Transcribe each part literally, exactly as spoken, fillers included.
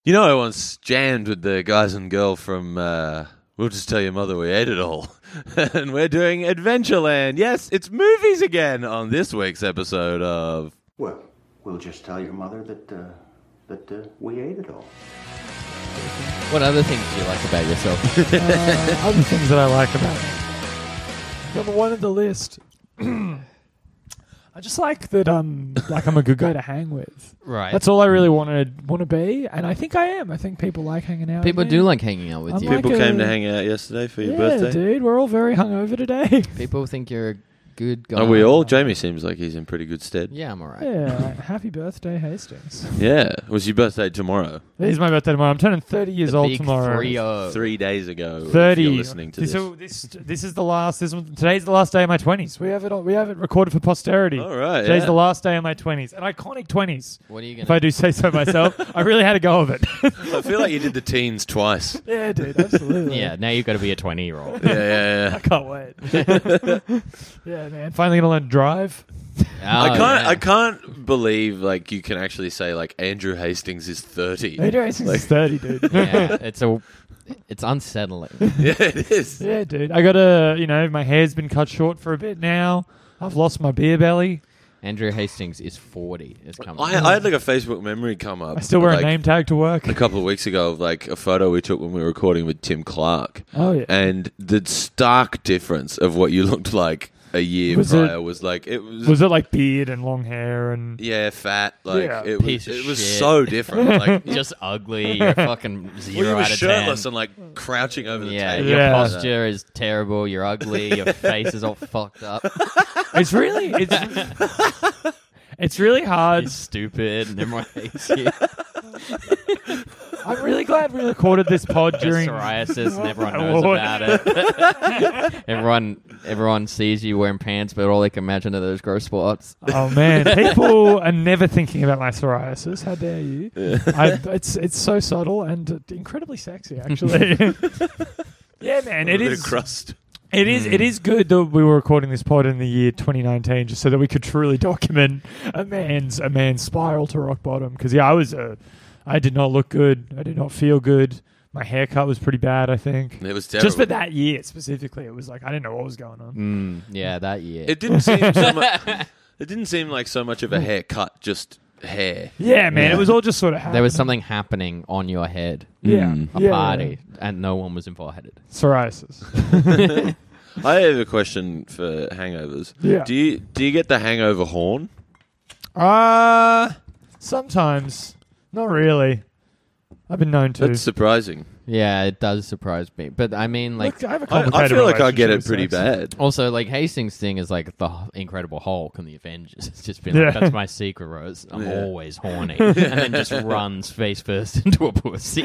You know, I once jammed with the guys and girl from uh, We'll Just Tell Your Mother We Ate It All. And we're doing Adventureland. Yes, it's movies again on this week's episode of... Well, we'll just tell your mother that, uh, that uh, we ate it all. What other things do you like about yourself? uh, other things that I like about it. Number one on the list. I just like that um like I'm a good guy to hang with. Right. That's all I really want to want to be, and I think I am. I think people like hanging out. People with me. do like hanging out with I'm you. like People a- came to hang out yesterday for your yeah, birthday. dude, we're all very hungover today. People think you're a good guy. Are we all? Jamie seems like he's in pretty good stead. Yeah, I'm alright. Yeah, happy birthday, Hastings. Yeah. It was your birthday tomorrow? It is my birthday tomorrow. I'm turning thirty years The old big tomorrow. three oh. Three days ago. Thirty. If you're listening to this. So this this is the last. This one, today's the last day of my twenties. We have it. On, we have it recorded for posterity. All right. Today's yeah. the last day of my twenties. An iconic twenties. What are you If I gonna? do say so myself, I really had a go of it. I feel like you did the teens twice. Yeah, dude, absolutely. Yeah, now you've got to be a twenty-year-old. Yeah, yeah, I yeah. can't wait. Yeah, man, finally gonna learn to drive. I Oh, can't. yeah. I can't believe like you can actually say like Andrew Hastings is thirty. Adrian Hastings Like- is thirty, dude. Yeah, it's a, it's unsettling. Yeah, it is. Yeah, dude. I got to, you know, my hair's been cut short for a bit now. I've lost my beer belly. Andrew Hastings is forty. It's coming. I, I had like a Facebook memory come up. I still wear like, a name tag to work. a couple of weeks ago of like a photo we took when we were recording with Tim Clark, Oh yeah. and the stark difference of what you looked like a year Was prior it- was like it was. Was it like beard and long hair and? yeah, fat. Like Yeah. it was. Piece of It was shit. so different. Like just ugly. You're fucking zero well, you were out of ten. shirtless and like crouching over the Yeah, table. your Yeah. posture is terrible. You're ugly. Your face is all fucked up. It's really it's it's really hard. You're stupid, and everyone hates you. I'm really glad we recorded this pod Got during. psoriasis, and everyone Oh, knows Lord. about it. everyone, everyone sees you wearing pants, but all they can imagine are those gross spots. Oh man, people are never thinking about my psoriasis. How dare you? I, it's it's so subtle and incredibly sexy, actually. Yeah, man, A it bit is. of crust. It is. It is good that we were recording this pod in the year twenty nineteen, just so that we could truly document a man's a man's spiral to rock bottom. Because yeah, I was a, I did not look good. I did not feel good. My haircut was pretty bad. I think It was terrible. just for that year specifically, it was like I didn't know what was going on. Mm, yeah, that year. It didn't seem so much. It didn't seem like so much of a haircut, just hair. Yeah, man, Yeah. it was all just sort of happening. there was something happening on your head, Yeah, Mm. a yeah, party, and no one was invited. psoriasis. I have a question for hangovers. Yeah. Do you do you get the hangover horn? Uh sometimes, not really. I've been known to. That's surprising. Yeah, it does surprise me. But I mean, like, Look, I have a I, complicated I feel like I get relationship it pretty with sex. bad. also, like, Hastings' thing is like the Incredible Hulk and the Avengers. It's just been Yeah. like, that's my secret, Rose. I'm Yeah. always horny. And then just runs face first into a pussy.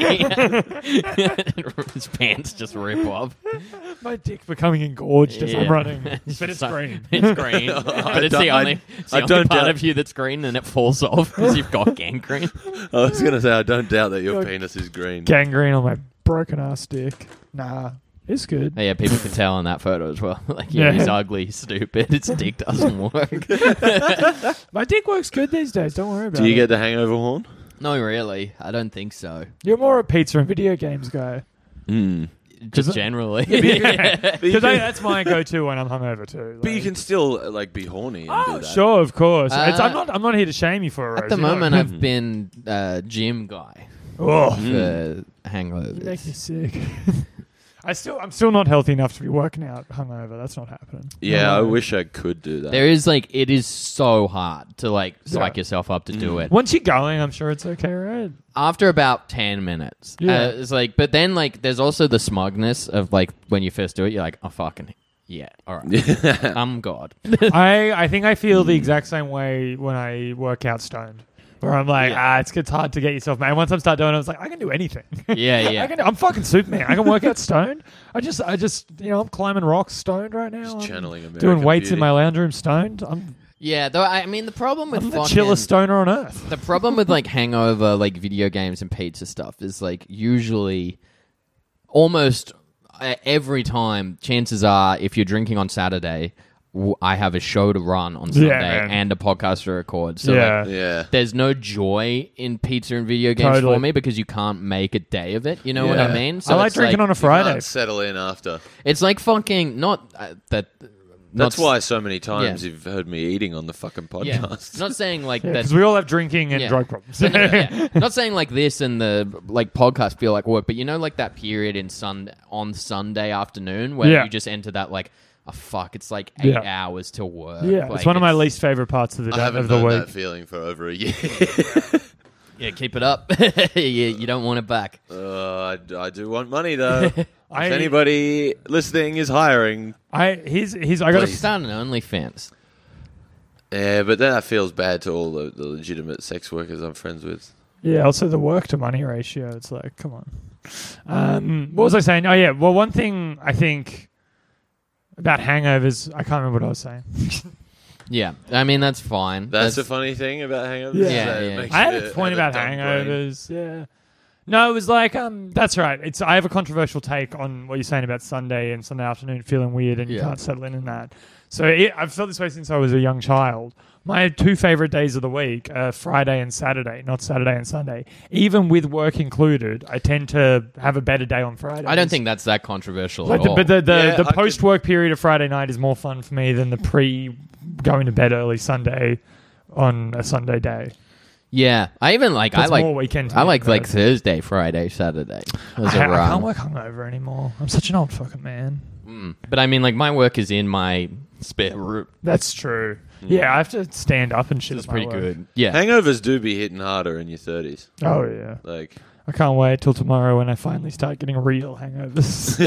His pants just rip off. My dick becoming engorged as I'm Yeah. running, It's but it's just- green. It's green. I but it's don't- the only, I- it's the I only don't part doubt- of you that's green, and it falls off because you've got gangrene. I was going to say, I don't doubt that your Your penis is green. Gangrene on my broken ass dick. Nah, it's good. Yeah, people can tell in that photo as well. Like, yeah, Yeah. he's ugly, he's stupid. His dick doesn't work. My dick works good these days. Don't worry about Do you it. get the hangover horn? No, really. I don't think so. You're more a pizza and video games guy. Mm. Just it- generally. Because that's my go-to when I'm hungover too. But you like- can still uh, like be horny and Oh, do that. sure, of course. Uh, it's, I'm not. I'm not here to shame you for it. At Rose, the you know. moment, I've been uh, gym guy Oh, for you make me hangovers. sick. I still. I'm still not healthy enough to be working out hungover. That's not happening. Yeah, I No. wish I could do that. There is like, it is so hard to like psych Yeah. yourself up to do Mm. it. Once you're going, I'm sure it's okay, right? After about ten minutes. Yeah. Uh, it's like, but then like, there's also the smugness of like, when you first do it, you're like, oh, fucking, yeah, all right. I'm God. I, I think I feel the exact same way when I work out stoned. Where I'm like, Yeah. ah, it's, it's hard to get yourself, man. Once I start doing it, I was like, I can do anything. Yeah, yeah. I can, I'm fucking Superman. I can work out stoned. I just, I just, you know, I'm climbing rocks stoned right now. Just I'm channeling American doing weights in Beauty. my lounge room stoned. I'm, Yeah, though, I mean, the problem with I'm the fucking... chillest stoner on earth. The problem with like hangover, like video games and pizza stuff is like usually almost uh, every time, chances are, if you're drinking on Saturday, w- I have a show to run on Sunday man. and a podcast to record. So Yeah. like, Yeah. there's no joy in pizza and video games Totally. for me because you can't make a day of it. You know what I Yeah. mean? I like it's drinking on a You Friday. can't settle in after. It's like fucking not uh, that. That's not, why so many times Yeah. you've heard me eating on the fucking Yeah, podcast. not saying like Yeah, that. because we all have drinking and Yeah. drug problems. No, yeah. Not saying like this and the like podcast feel like work, but you know, like that period in Sun on Sunday afternoon where Yeah. you just enter that like, oh fuck, it's like eight Yeah. hours to work. Yeah, Like, it's one of my least favorite parts of the I day haven't of the known week. that feeling for over a year. Yeah, keep it up. yeah, you don't want it back. uh, I, I do want money though. I- If anybody listening is hiring, I he's he's I got Please. to Start an OnlyFans. yeah, but then that feels bad to all the, the legitimate sex workers I'm friends with. yeah. Also, the work to money ratio. It's like, come on. Um, what was I saying? Oh yeah. Well, one thing I think about hangovers, I can't remember what I was saying. Yeah, I mean that's fine. That's, the funny thing about hangovers. Yeah. is Yeah, that it yeah. makes I had you a point have about dumb brain. hangovers. Yeah. No, it was like um. That's right. It's I have a controversial take on what you're saying about Sunday and Sunday afternoon feeling weird and you Yeah. can't settle in in that. So it, I've felt this way since I was a young child. My two favorite days of the week are Friday and Saturday, not Saturday and Sunday. Even with work included, I tend to have a better day on Friday. I don't think that's that controversial Like at the, all. but the the, Yeah, the I could- post work period of Friday night is more fun for me than the pre going to bed early Sunday on a Sunday day. yeah, I even like That's I like more weekend. I like to me, like but Thursday, Friday, Saturday. As I, a I run. can't work hungover anymore. I'm such an old fucking man. Mm. But I mean, like my work is in my spare room. That's true. Yeah, I have to stand up and shit. It's at my pretty work. good. Yeah. Hangovers do be hitting harder in your thirties. Oh yeah, Like, I can't wait till tomorrow when I finally start getting real hangovers.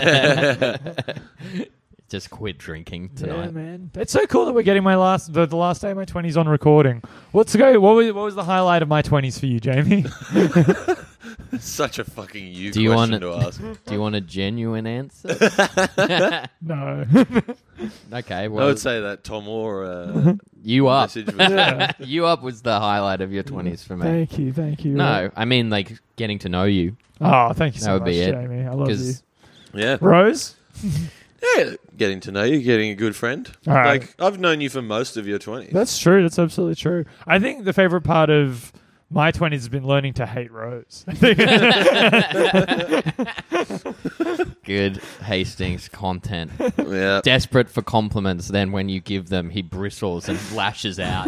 Just quit drinking yeah, tonight. man. It's so cool that we're getting my last the, the last day of my twenties on recording. What's the go? What was what was the highlight of my twenties for you, Jamie? such a fucking you Do you question want to ask. Do you want a genuine answer? No. Okay, I well, would say that Tom Moore uh, you up. message was Yeah. You up was the highlight of your twenties for me. Thank you, thank you. No, I mean like getting to know you. Oh, thank you That so would much, be it. Jamie. I love you. Because yeah. Rose? Yeah, getting to know you, getting a good friend. All right. Like, I've known you for most of your twenties. That's true. That's absolutely true. I think the favorite part of my twenties has been learning to hate Rose. good Hastings content. Yeah. Desperate for compliments, then when you give them, he bristles and lashes out.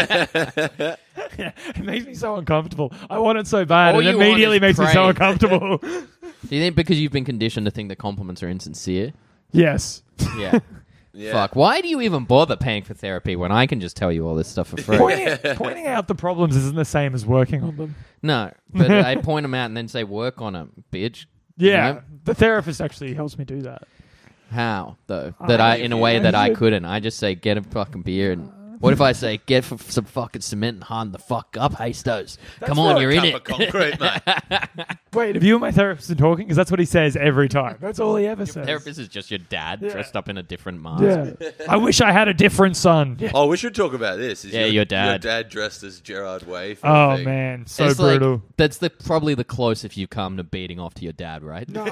It makes me so uncomfortable. I want it so bad, All and it you want immediately is makes me so praise. uncomfortable. Do you think because you've been conditioned to think that compliments are insincere? Yes. Yeah. Yeah. Fuck. Why do you even bother paying for therapy when I can just tell you all this stuff for free? Pointing, pointing out the problems isn't the same as working on them. No, but I point them out and then say, work on them, bitch. You Yeah. know? The therapist actually helps me do that. How, though? That I, in a way that I couldn't. I just say, get a fucking beer and... What if I say, get f- some fucking cement and harden the fuck up, Hastos? Come on, not a you're in cup it. of concrete, mate. Wait, have you and my therapist been talking? Because that's what he says every time. That's all he ever says. Therapist is just your dad Yeah. dressed up in a different mask. Yeah. I wish I had a different son. Yeah. Oh, we should talk about this. Is Yeah, your dad. Your dad dressed as Gerard Way. For Oh, a thing. man. So It's like- brutal. that's the probably the closest you've come to beating off to your dad, right? No.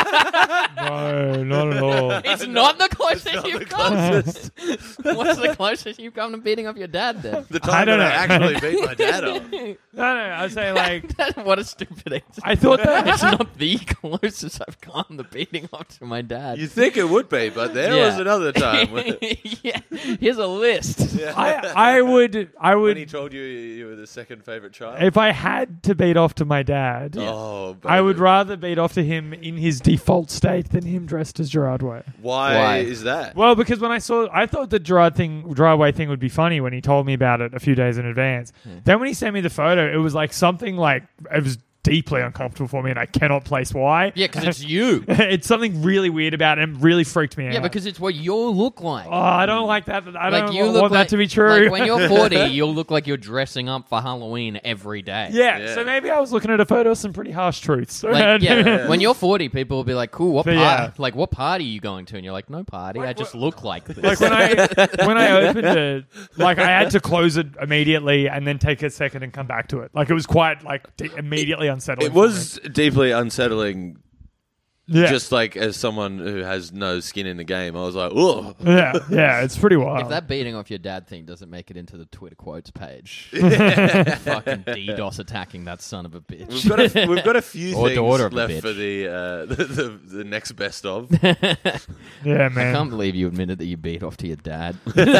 No, not at all. It's not the closest not you've the come. closest. What's the closest you've come to beating off your dad then? The I time don't that I know. actually beat my dad up. No, no, I was saying, like, what a stupid answer. I thought that. It's not the closest I've come to beating off to my dad. You think it would be, but there Yeah. was another time when, yeah, here's a list. I, I would, I when he would, told you you were the second favorite child. if I had to beat off to my dad, Oh, I would baby. rather beat off to him in his default state than him dressed as Gerard Way. Why, Why? is that? Well, because when I saw, I thought the Gerard thing, Gerard Way thing would be funny when he told me about it a few days in advance. Then when he sent me the photo, it was like something like it was deeply uncomfortable for me, and I cannot place why. Yeah, because it's you. It's something really weird about it and really freaked me out. Yeah, because it's what you look like. oh, I don't like that. I like don't you want look that like, to be true. Like when you're forty, you'll look like you're dressing up for Halloween every day. yeah, Yeah. so maybe I was looking at a photo of some pretty harsh truths. Like, yeah, when you're forty, people will be like, "Cool, what But party? yeah. Like, what party are you going to?" And you're like, "No party. I just look like this." Like when I when I opened it, like I had to close it immediately and then take a second and come back to it. Like it was quite like de- immediately unsettling. It for was deeply unsettling Yeah. Just like as someone who has no skin in the game, I was like, oh. Yeah, yeah, it's pretty wild. If that beating off your dad thing doesn't make it into the Twitter quotes page, fucking DDoS attacking that son of a bitch. We've got a, we've got a few Or things daughter of a left bitch. for the, uh, the, the the next best of. Yeah, I man. can't believe you admitted that you beat off to your dad.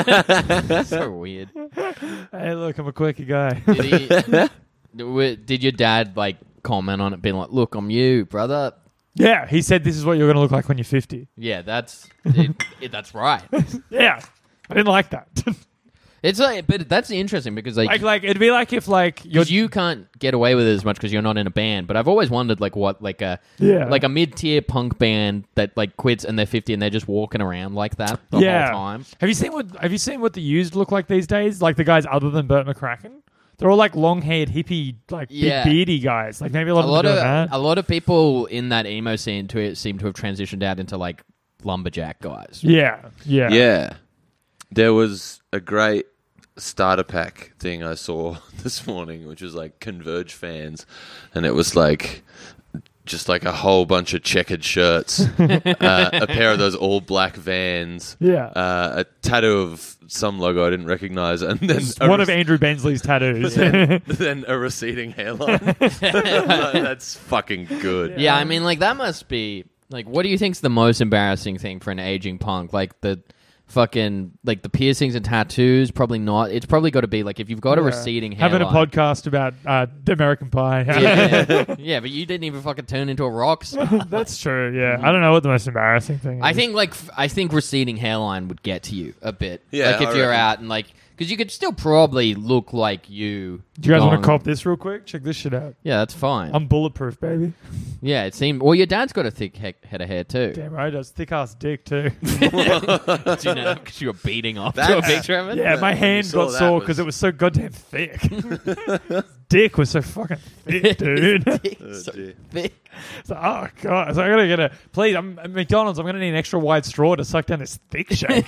So weird. Hey, look, I'm a quirky guy. Did, he, w- did your dad like comment on it, being like, "Look, I'm you, brother"? Yeah, he said this is what you're going to look like when you're fifty. Yeah, that's it, it, that's right. Yeah, I didn't like that. It's like, but that's interesting because like, like, like it'd be like if like you're because you can't get away with it as much because you're not in a band. But I've always wondered like what like a Yeah. like a mid tier punk band that like quits and they're fifty and they're just walking around like that the yeah. whole time. Have you seen what Have you seen what the used look like these days? Like the guys other than Burt McCracken, they're all like long haired hippie, like Yeah. big beardy guys. Like maybe a lot A of lot them of doing that. a lot of people in that emo scene to it seem to have transitioned out into like lumberjack guys. Yeah, yeah, Yeah. There was a great starter pack thing I saw this morning, which was like Converge fans, and it was like just like a whole bunch of checkered shirts, uh, a pair of those all black Vans, yeah. uh, a tattoo of some logo I didn't recognize, and then a One re- of Andrew Bensley's tattoos. then, then a receding hairline. That's fucking good. Yeah, I mean, like that must be like. What do you think's the most embarrassing thing for an aging punk? Like the fucking like the piercings and tattoos. Probably not. It's probably got to be like if you've got a Yeah. receding hairline. Having a podcast about uh, the American Pie. Yeah, yeah, but you didn't even fucking turn into a rock star. That's true. Yeah, I don't know what the most embarrassing thing is. I think like f- I think receding hairline would get to you a bit. Yeah, like if I you're reckon. out and like because you could still probably look like you. Do you guys want gone- to cop this real quick? Check this shit out. Yeah, that's fine. I'm bulletproof, baby. yeah, it seemed. Well, your dad's got a thick he- head of hair too. Damn right, does thick ass dick too. Do you know because you were beating off to a That's- picture of it? Yeah, my When you hand saw got that sore was- because it was so goddamn thick. Dick was so fucking thick, dude. Oh, So dear. thick. So, oh god! So I gotta get a please. I'm at McDonald's. I'm gonna need an extra wide straw to suck down this thick shake.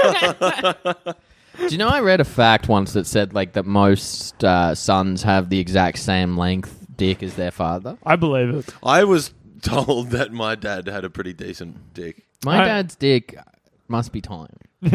Do you know I read a fact once that said like that most uh, sons have the exact same length dick as their father? I believe it. I was told that my dad had a pretty decent dick. My I- dad's dick must be tiny.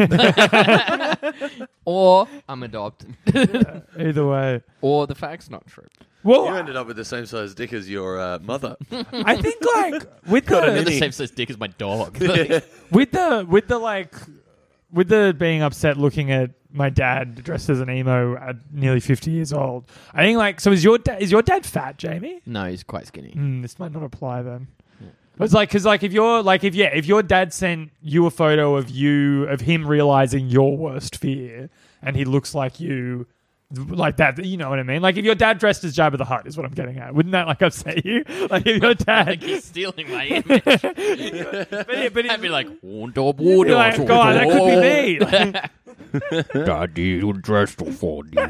Or I'm adopted. Either way. Or the fact's not true. Well, You ended up with the same size dick as your uh, mother. I think like with Got I an have the the Any- same size dick as my dog. with the with the like with the being upset looking at my dad dressed as an emo at nearly fifty years old. I think like so is your dad is your dad fat, Jamie? No, he's quite skinny. Mm, this might not apply then. It's like because like if you're like if yeah if your dad sent you a photo of you of him realizing your worst fear and he looks like you like that, you know what I mean? Like if your dad dressed as Jabba the Hutt is what I'm getting at. Wouldn't that like upset you? Like if your dad Like he's stealing my image. but, yeah, but I'd be like, you'd be like, God, that could be me. Like, Daddy, you dressed for me.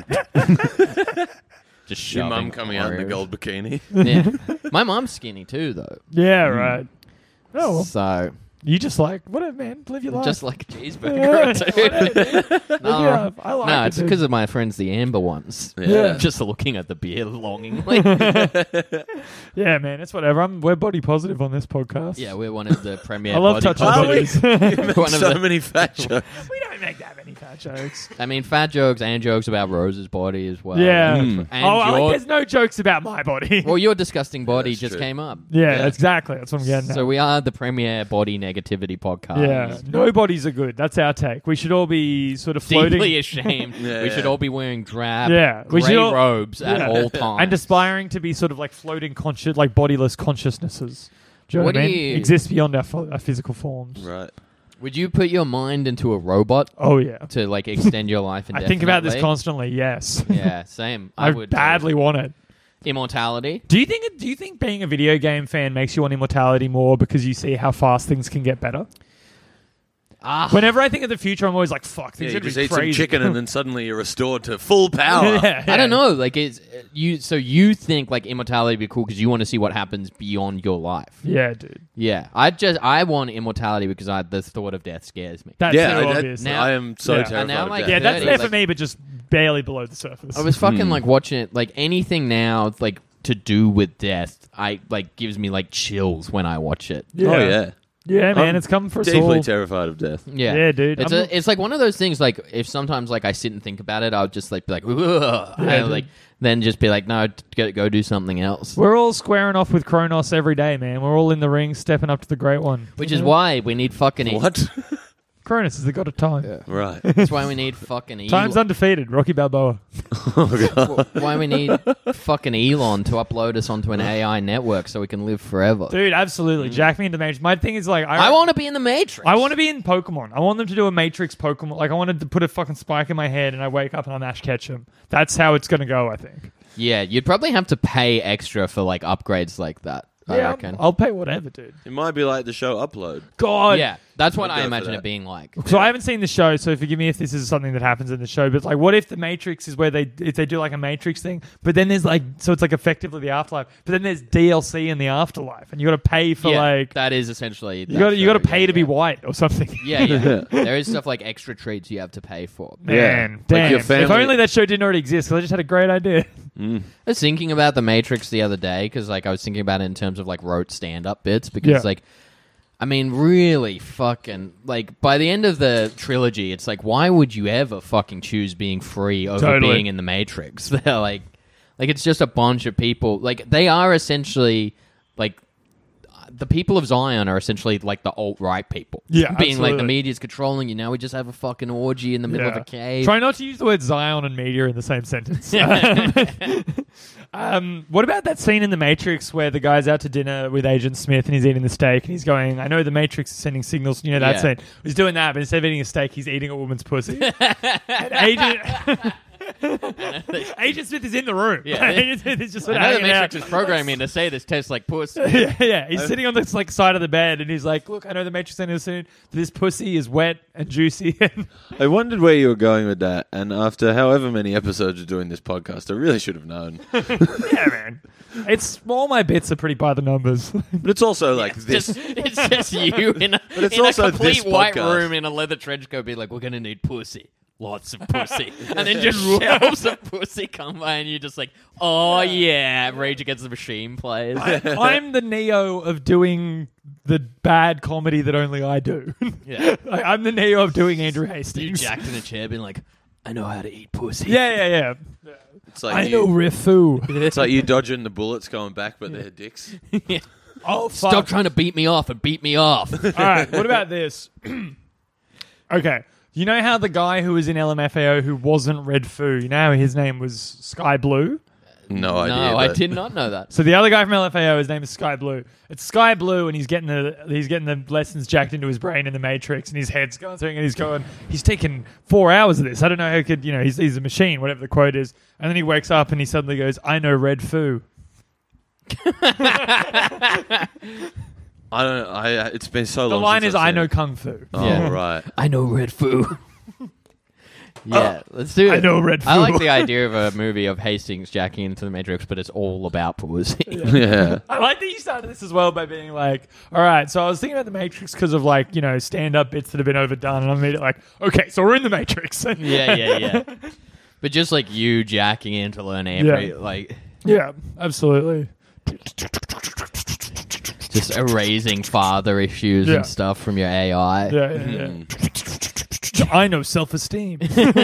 Just Your shoving mum coming out in a Oreos. gold bikini. Yeah. My mum's skinny too, though. yeah, right. Oh, well, So you just like whatever, man. Live your life. just like a Yeah, cheeseburger. Live no, your life. I like no, it, it's dude. because of my friends, the Amber ones. Yeah. Just looking at the beer longingly. Yeah, man. It's whatever. I'm we're body positive on this podcast. Yeah, we're one of the premier. I love body touching positives. bodies. You make One of so the- many fat jokes. We don't make that many fat jokes. I mean, fat jokes and jokes about Rose's body as well. Yeah. Mm. And oh, I like, your, there's no jokes about my body. well, your disgusting body That's just true. came up. yeah, yeah. that's exactly. That's what I'm getting at. So we are the premier body negativity podcast. yeah, no bodies are good. That's our take. We should all be sort of floating Deeply ashamed. Yeah, we yeah. should all be wearing drab, Yeah, we grey should all- robes at Yeah. all times. and aspiring to be sort of like floating conscious, like bodiless consciousnesses. Do you know what, What I do mean? you- Exist beyond our, pho- our physical forms. Right. Would you put your mind into a robot Oh yeah. to like extend your life I indefinitely? think about this constantly. Yes. Yeah, same. I, I, would too. badly want it. Immortality. Do you think? Do you think being a video game fan makes you want immortality more because you see how fast things can get better? Ah, Whenever I think of the future, I'm always like, "Fuck, Yeah, things you are gonna just be eat some crazy." chicken and then suddenly you're restored to full power. yeah, I don't know. Like, is you? So you think like immortality would be cool because you want to see what happens beyond your life? Yeah, dude. Yeah, I just I want immortality because I the thought of death scares me. That's Yeah, too I, that- obvious. Now- I am so Yeah. terrified And now, of like, death. yeah, that's thirty, there like- for me, but just barely below the surface. I was fucking Hmm. like watching it, like anything now, like to do with death, I like gives me like chills when I watch it. Yeah. Oh yeah, Yeah, man, I'm it's coming for us deeply all. terrified of death. Yeah, Yeah, dude. It's I'm a, not- it's like one of those things. Like if sometimes like I sit and think about it, I'll just like be like, Ugh, Yeah, and, dude. like then just be like, no, go go do something else. We're all squaring off with Kronos every day, man. We're all in the ring, stepping up to the great one. Which is why we need fucking e- What? Kronos is the god of time. Right. That's why we need fucking Elon. Time's undefeated. Rocky Balboa. Wh- why we need fucking Elon to upload us onto an A I network so we can live forever. Dude, absolutely. Jack me into Matrix. My thing is like, I, I want to be in the Matrix. I want to be in Pokemon. I want them to do a Matrix Pokemon. Like, I wanted to put a fucking spike in my head and I wake up and I'm Ash Ketchum. That's how it's going to go, I think. Yeah, you'd probably have to pay extra for like upgrades like that. I yeah, reckon. I'll pay whatever, dude. It might be like the show Upload. God. yeah, that's what I'd I go for imagine that. it being like. So I haven't seen the show, so forgive me if this is something that happens in the show. But like, what if the Matrix is where they if they do like a Matrix thing, but then there's like so it's like effectively the afterlife, but then there's D L C in the afterlife, and you got to pay for yeah, like that is essentially. you got you got to pay yeah, to be yeah. white or something. Yeah, yeah. There is stuff like extra treats you have to pay for. Man, Yeah. damn! Like your If family- only that show didn't already exist. Because I just had a great idea. Mm. I was thinking about the Matrix the other day because, like, I was thinking about it in terms of like rote stand-up bits because, Yeah. like, I mean, really, fucking, like, by the end of the trilogy, it's like, why would you ever fucking choose being free over Totally. being in the Matrix? They're like, like it's just a bunch of people. Like, they are essentially like. The people of Zion are essentially like the alt-right people. Yeah, Being like, absolutely. the media's controlling you. Now we just have a fucking orgy in the middle of Yeah. a cave. Try not to use the word Zion and media in the same sentence. um, what about that scene in The Matrix where the guy's out to dinner with Agent Smith and he's eating the steak and he's going, I know the Matrix is sending signals. You know that Yeah. scene? He's doing that, but instead of eating a steak, he's eating a woman's pussy. and Agent... Agent Smith is in the room. Yeah. Agent Smith is just I sort of know the hanging out. Matrix is programming to say this tastes like pussy. yeah, yeah, he's sitting on this like side of the bed and he's like, "Look, I know the Matrix ending soon. This pussy is wet and juicy." I wondered where you were going with that, and after however many episodes of doing this podcast, I really should have known. yeah, man, it's all my bits are pretty by the numbers. But it's also like It's this. just, it's just you in a, But it's in also a complete this white podcast. room in a leather trench coat, be like, we're going to need pussy. Lots of pussy. And then just shelves of pussy come by and you're just like, oh yeah, Rage Against the Machine plays. I'm the Neo of doing the bad comedy that only I do. Yeah. Like, I'm the Neo of doing Andrew You Hastings. jacked in a chair being like, I know how to eat pussy. Yeah, yeah, yeah. It's like I you, know Rifu. It's like you dodging the bullets going back, but they're dicks. Oh, fuck. Stop trying to beat me off and beat me off. All right, what about this? Okay. You know how the guy who was in L M F A O who wasn't Red Foo, you know how his name was Sky Blue? No idea. no, I but- did not know that. So the other guy from L M F A O, his name is Sky Blue. It's Sky Blue, and he's getting the he's getting the lessons jacked into his brain in the Matrix, and his head's going through, and he's going, he's taken four hours of this. I don't know how he could, you know, he's he's a machine, whatever the quote is. And then he wakes up and he suddenly goes, I know Red Foo. I don't. I. uh, It's been so The long. line since is, I've I seen know it. Kung Fu. Oh Yeah. right. I know Red Foo. Yeah, let's do it. I know Red I Foo. like the idea of a movie of Hastings jacking into the Matrix, but it's all about pussy. Yeah. I like that you started this as well by being like, all right, so I was thinking about the Matrix because of like, you know, stand-up bits that have been overdone, and I made it like, okay, so we're in the Matrix. yeah, yeah, yeah. But just like you jacking in to learn every Yeah. like Yeah, absolutely. just erasing father issues Yeah. and stuff from your A I. Yeah, yeah, yeah. I know self-esteem.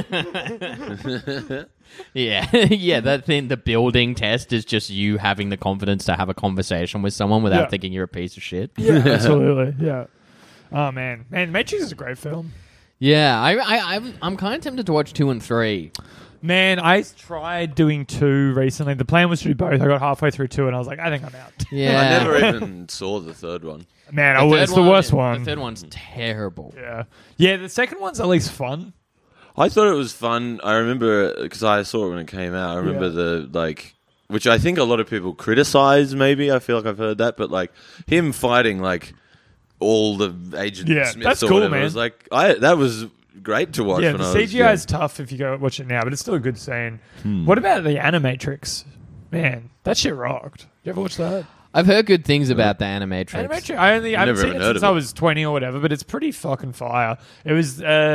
Yeah, yeah. That thing, the building test is just you having the confidence to have a conversation with someone without Yeah. thinking you're a piece of shit. Yeah, absolutely. Yeah. Oh man, man, Matrix is a great film. Yeah, I, I, I'm, I'm kind of tempted to watch two and three. Man, I tried doing two recently. The plan was to do both. I got halfway through two, and I was like, I think I'm out. Yeah, I never even saw the third one. Man, The oh, third it's the worst The one. third one's terrible. Yeah, yeah. The second one's at least fun. I thought it was fun. I remember because I saw it when it came out. I remember Yeah. the like, which I think a lot of people criticize. Maybe I feel like I've heard that, but like him fighting like all the Agent Yeah, Smiths that's or cool, whatever man. was like I that was great to watch. Yeah, when the I C was G I young. is tough if you go watch it now, but it's still a good scene. Hmm. What about the Animatrix? Man, that shit rocked. You ever watch that? I've heard good things about the Animatrix. Animatrix. I only I haven't Never seen even it heard since of I it. was twenty or whatever, but it's pretty fucking fire. It was uh,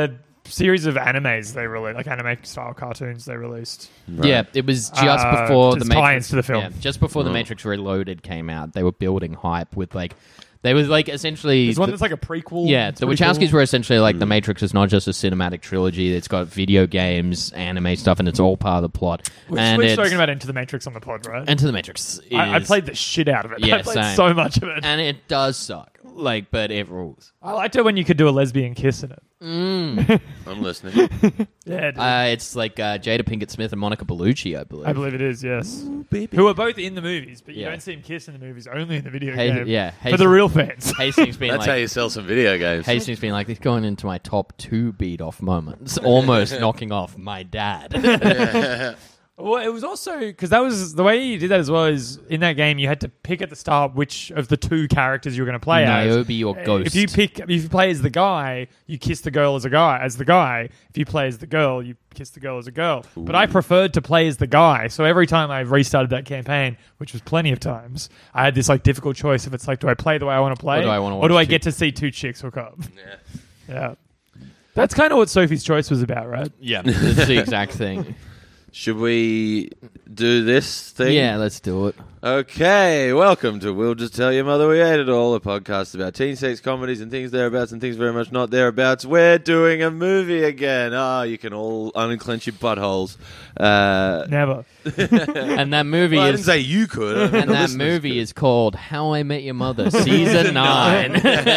series of animes they released, like anime style cartoons they released. Right. Yeah, it was just Uh, before just the Matrix tie-ins to the film. Yeah, just before the Oh. Matrix Reloaded came out, they were building hype with like they was like essentially There's one the- that's like a prequel. yeah, It's the pretty Wachowskis cool. were essentially like the Matrix is not just a cinematic trilogy; it's got video games, anime stuff, and it's all part of the plot. We've, and we've it's, spoken about Into the Matrix on the pod, right? Into the Matrix. Is, I, I played the shit out of it. Yeah, I played same. so much of it. and it does suck. Like, but it rules. I liked it when you could do a lesbian kiss in it. Mm. I'm listening. Yeah, dude. uh, it's like uh, Jada Pinkett Smith and Monica Bellucci, I believe. I believe it is. Yes, Baby. who are both in the movies, but you Yeah. don't see them kiss in the movies. Only in the video Hey- game. yeah, for Hastings- the real fans. Hastings being That's like, how you sell some video games. Hastings being like, this is going into my top two beat off moments, almost knocking off my dad. Well, it was also because that was the way you did that as well. Is in that game you had to pick at the start which of the two characters you were going to play as. Niobe or Ghost. If you pick, if you play as the guy, you kiss the girl as a guy. As the guy, if you play as the girl, you kiss the girl as a girl. But I preferred to play as the guy. So every time I restarted that campaign, which was plenty of times, I had this like difficult choice. If it's like, do I play the way I want to play, Or do I wanna or do watch I two- get to see two chicks hook up? Yeah. Yeah, that's kind of what Sophie's Choice was about, right? yeah, it's the exact thing. Should we do this thing? Yeah, let's do it. Okay, welcome to We'll Just Tell Your Mother We Ate It All, a podcast about teen sex comedies and things thereabouts and things very much not thereabouts. We're doing a movie again. Ah, you can all unclench your buttholes. Uh, Never. And that movie well, I didn't is say you could. and that movie is called How I Met Your Mother, season nine.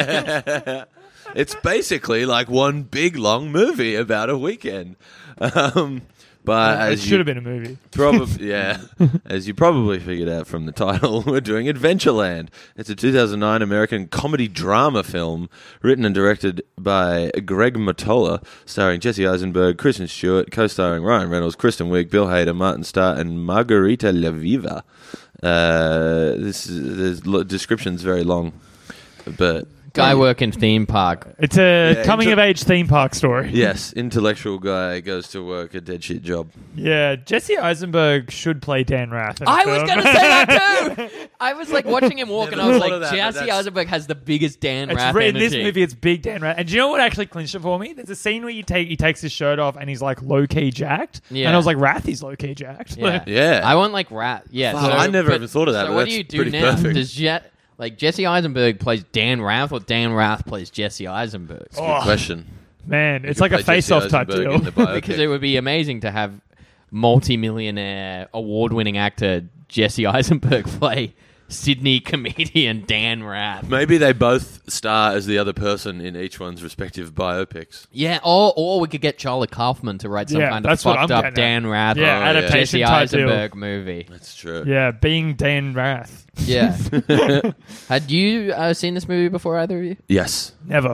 It's basically like one big long movie about a weekend. Um, but it as should you have been a movie. Probably, yeah. As you probably figured out from the title, we're doing Adventureland. It's a two thousand nine American comedy drama film written and directed by Greg Mottola, starring Jesse Eisenberg, Kristen Stewart, co-starring Ryan Reynolds, Kristen Wiig, Bill Hader, Martin Starr, and Margarita Leviva. Uh, this is, the description's very long, but Guy working theme park. It's a Yeah, coming inter- of age theme park story. yes, intellectual guy goes to work a dead shit job. Yeah, Jesse Eisenberg should play Dan Rath. in a I was film. going to say that too. I was like watching him walk, and Never I was thought like, of that, but Jesse that's- Eisenberg has the biggest Dan It's Rath re- in this energy. movie, it's big Dan Rath. And do you know what actually clinched it for me? There's a scene where you take he takes his shirt off and he's like low key jacked. Yeah. And I was like, Rath is low key jacked. Yeah. Yeah. I want like Rat. Yeah, Fuck, so, I never but- even thought of that, So but what that's do you do pretty now? perfect. Does Jet like Jesse Eisenberg plays Dan Rath, or Dan Rath plays Jesse Eisenberg? Good Oh, question. man, it's You like could a play face Jesse off type Eisenberg deal. in the biopic. Because it would be amazing to have multi-millionaire, award-winning actor Jesse Eisenberg play Sydney comedian Dan Rath. Maybe they both star as the other person in each one's respective biopics. Yeah, or or we could get Charlie Kaufman to write some Yeah, kind of that's what fucked I'm up getting at. Dan Rath Yeah, or adaptation Jesse type deal. Eisenberg movie. That's true. Yeah, being Dan Rath. Yeah. Had you uh, seen this movie before, either of you? Yes. Never.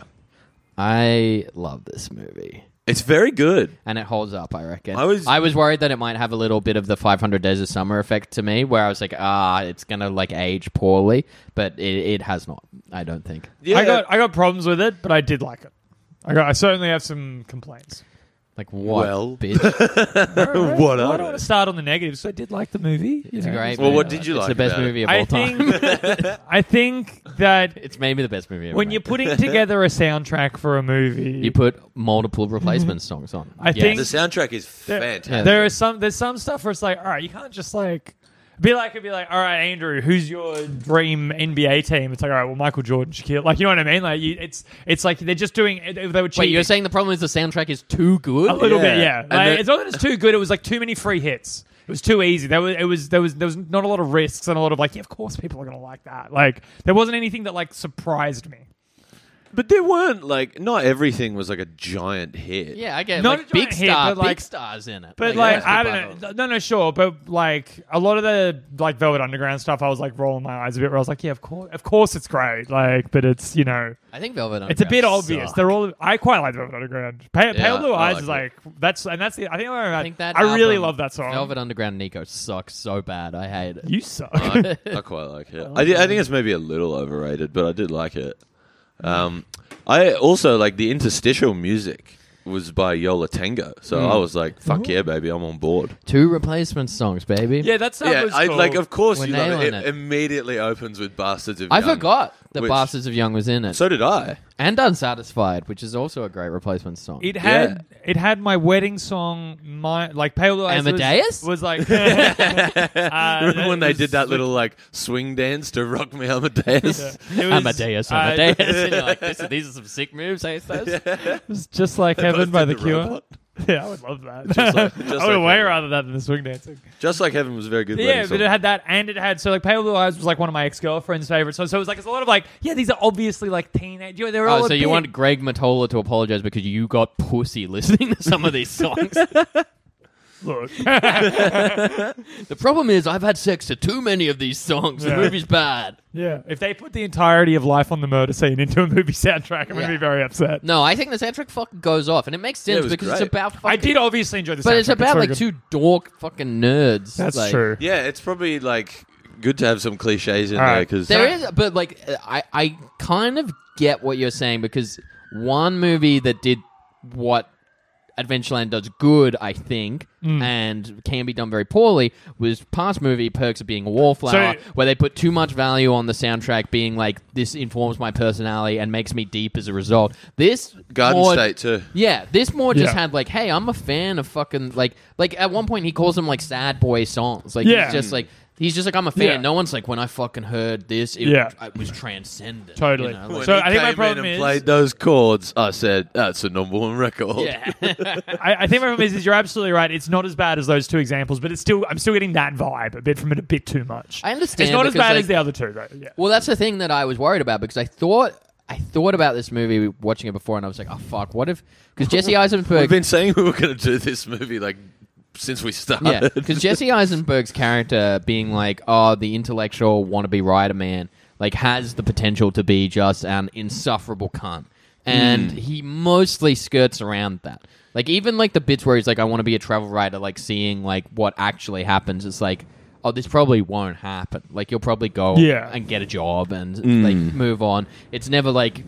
I love this movie. It's very good. And it holds up, I reckon. I was- I was worried that it might have a little bit of the five hundred Days of Summer effect to me, where I was like, ah, it's going to like age poorly, but it, it has not, I don't think. Yeah. I got I got problems with it, but I did like it. I got I certainly have some complaints. Like, what, Well. bitch? what Well, I are don't they? want to start on the negatives. I did like the movie. you It's know. a great Well, movie. what did you It's like the best about it? movie of I all time. think I think that It's maybe the best movie ever when made. you're putting together a soundtrack for a movie, You put multiple replacement songs on. I Yes. think The soundtrack is there, fantastic. there is some there's some stuff where it's like, all right, you can't just like be like it'd be like, all right, Andrew, who's your dream N B A team? It's like, all right, well, Michael Jordan, Shaquille, like you know what I mean? Like you, it's it's like they're just doing they were Wait, cheating. you're saying the problem is the soundtrack is too good? a little bit, Yeah. yeah. And Like, then- it's not that it's too good. It was like too many free hits. It was too easy. There was it was there was there was not a lot of risks and a lot of like, yeah, of course people are gonna like that. Like there wasn't anything that like surprised me. But there weren't, like, not everything was like a giant hit. Yeah, I get Not like a big giant hit, star, but, like- big stars in it. But like, most I people don't know, have no, no, sure, but like a lot of the like Velvet Underground stuff, I was like rolling my eyes a bit. Where I was like, yeah, of course, of course, it's great. Like, but it's you know, I think Velvet Underground it's a bit obvious. suck. They're all. I quite like Velvet Underground. Pale, Yeah, Pale Blue I Eyes like is it. like that's and that's the. I think I, I think that I really album, love that song. Velvet Underground Nico sucks so bad. I hate it. You suck. I, I quite like it. I, did, I think it's maybe a little overrated, but I did like it. Um, I also like the interstitial music was by Yola Tango, so Mm. I was like, "Fuck yeah, baby, I'm on board." Two replacement songs, baby. yeah, that stuff Yeah, was I cool. like. Of course, We're you love it. nailing It it. immediately opens with "Bastards of I Young." forgot that which- Bastards of Young was in it. So did I. And Unsatisfied, which is also a great replacement song. It had it had my wedding song, my like Pale Blue Eyes was- Amadeus? was, like. uh, Remember when they was did that sweet. little like swing dance to Rock Me Amadeus? It was, Amadeus, uh, Amadeus. and you're like, this, these are some sick moves, hey, those? It was just like They Heaven both by did the, the Cure. robot. Yeah, I would love that. Just like- just I would like way Heaven. rather that than the swing dancing. Just Like Heaven was a very good. Yeah, wedding but song. it had that, and it had so like Pale Blue Eyes was like one of my ex girlfriend's favorites. So, so it was like it's a lot of like, yeah, these are obviously like teenage. You know, they're all. Oh, a so you bit- want Greg Matola to apologize because you got pussy listening to some of these songs? Look, The problem is I've had sex to too many of these songs. The Yeah. movie's bad. yeah. If they put the entirety of Life on the Murder Scene into a movie soundtrack, I'm Yeah. gonna be very upset. No, I think the soundtrack fucking goes off, and it makes Yeah, it sense was because great. it's about fucking... I did obviously enjoy the soundtrack. But it's about very like good. two dork fucking nerds. That's like, true. Yeah, it's probably like good to have some cliches in All there right. because There is, but like, uh, I, I kind of get what you're saying because one movie that did what Adventureland does good, I think, Mm. and can be done very poorly, was past movie Perks of Being a Wallflower, So- where they put too much value on the soundtrack being like, this informs my personality and makes me deep as a result. This Garden more- State too. Yeah, this more just Yeah. had like, hey, I'm a fan of fucking like like at one point he calls them like sad boy songs. Like Yeah. he's just like he's just like I'm a fan. Yeah. No one's like when I fucking heard this, it, Yeah. it was transcendent. Totally. You know? When like- So he I think my came problem in and is- played those chords, I said that's a number one record. yeah. I, I think my problem is, is you're absolutely right. It's not as bad as those two examples, but it's still I'm still getting that vibe a bit from it, a bit too much. I understand It's not as because, bad like- as the other two, though. Yeah. Well, that's the thing that I was worried about because I thought I thought about this movie watching it before, and I was like, oh fuck, what if because Jesse We've Eisenberg. been saying we were going to do this movie like since we started. Yeah, because Jesse Eisenberg's character being like, oh, the intellectual wannabe writer man, like has the potential to be just an insufferable cunt, and he mostly skirts around that. Like even like the bits where he's like, I want to be a travel writer, like seeing like what actually happens. It's like, oh, this probably won't happen. Like you'll probably go Yeah. and get a job and like move on. It's never like,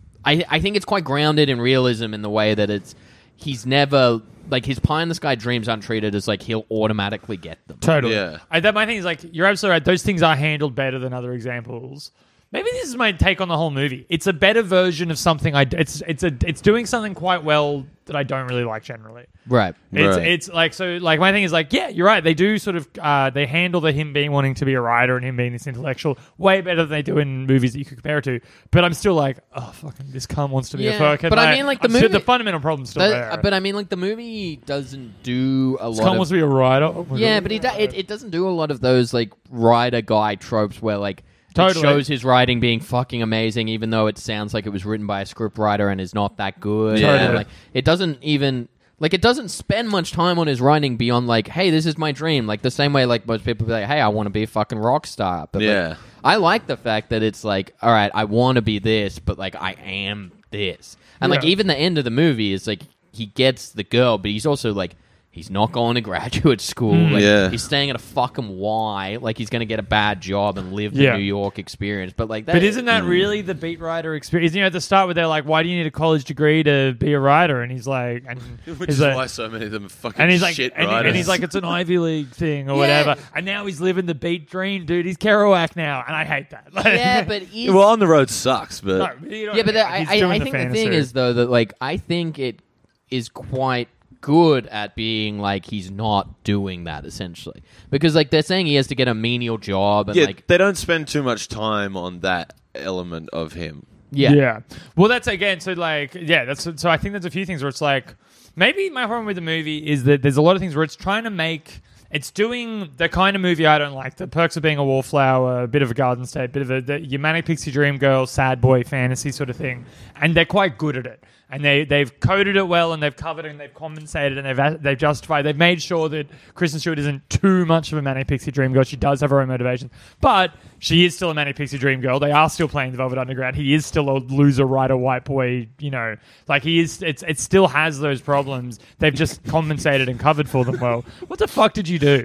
I I think it's quite grounded in realism in the way that it's he's never. Like, his pie-in-the-sky dreams aren't treated as, like, he'll automatically get them. Totally. Yeah. I, that, my thing is, like, you're absolutely right. Those things are handled better than other examples. Maybe this is my take on the whole movie. It's a better version of something I. It's it's a it's doing something quite well that I don't really like generally. Right. It's Right. it's like so like my thing is like yeah you're right they do sort of uh, they handle the him being wanting to be a writer and him being this intellectual way better than they do in movies that you could compare it to, but I'm still like oh fucking this cunt wants to be Yeah, a fucking but I like, mean, like, the I'm still- movie- the fundamental problem's still That- there. but, I mean, like, the movie doesn't do a this lot cunt of... wants to be a writer. Oh my Yeah, God. but it, do- it it doesn't do a lot of those like writer guy tropes where like Totally. it shows his writing being fucking amazing, even though it sounds like it was written by a script writer and is not that good. Yeah. And, Totally. like it doesn't even like it doesn't spend much time on his writing beyond like, hey, this is my dream. Like the same way like most people be like, hey, I want to be a fucking rock star. But like, Yeah. I like the fact that it's like, all right, I want to be this, but like I am this. And like Yeah. even the end of the movie is like he gets the girl, but he's also like. He's not going to graduate school. Mm. Like, Yeah. He's staying at a fucking Y. Like he's going to get a bad job and live the Yeah. New York experience. But like, that, But isn't that really the beat writer experience? You know, at the start where they're like, "Why do you need a college degree to be a writer?" And he's like, and Which he's is like, why so many of them are fucking and he's like, shit and, writers. and he's like, it's an Ivy League thing or Yeah. whatever. And now he's living the beat dream, dude. He's Kerouac now, and I hate that. Like, Yeah, but he's, well, On the Road sucks, but no, you know yeah, what but I mean? I, He's I, doing I think the fantasy. thing is though that like I think it is quite good at being like he's not doing that essentially because like they're saying he has to get a menial job and yeah, like they don't spend too much time on that element of him. yeah. Yeah. Well, that's again. So like, yeah. That's so. I think there's a few things where it's like maybe my problem with the movie is that there's a lot of things where it's trying to make. It's doing the kind of movie I don't like. The Perks of Being a Wallflower, a bit of a Garden State, bit of a the, your Manic Pixie Dream Girl, sad boy fantasy sort of thing, and they're quite good at it. And they they've coded it well, and they've covered it, and they've compensated, and they've they've justified. They've made sure that Kristen Stewart isn't too much of a Manic Pixie Dream Girl. She does have her own motivations, but she is still a Manic Pixie Dream Girl. They are still playing the Velvet Underground. He is still a loser writer, white boy. You know, like he is. It's it still has those problems. They've just compensated and covered for them well. What the fuck did you do?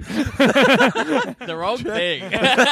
The wrong thing.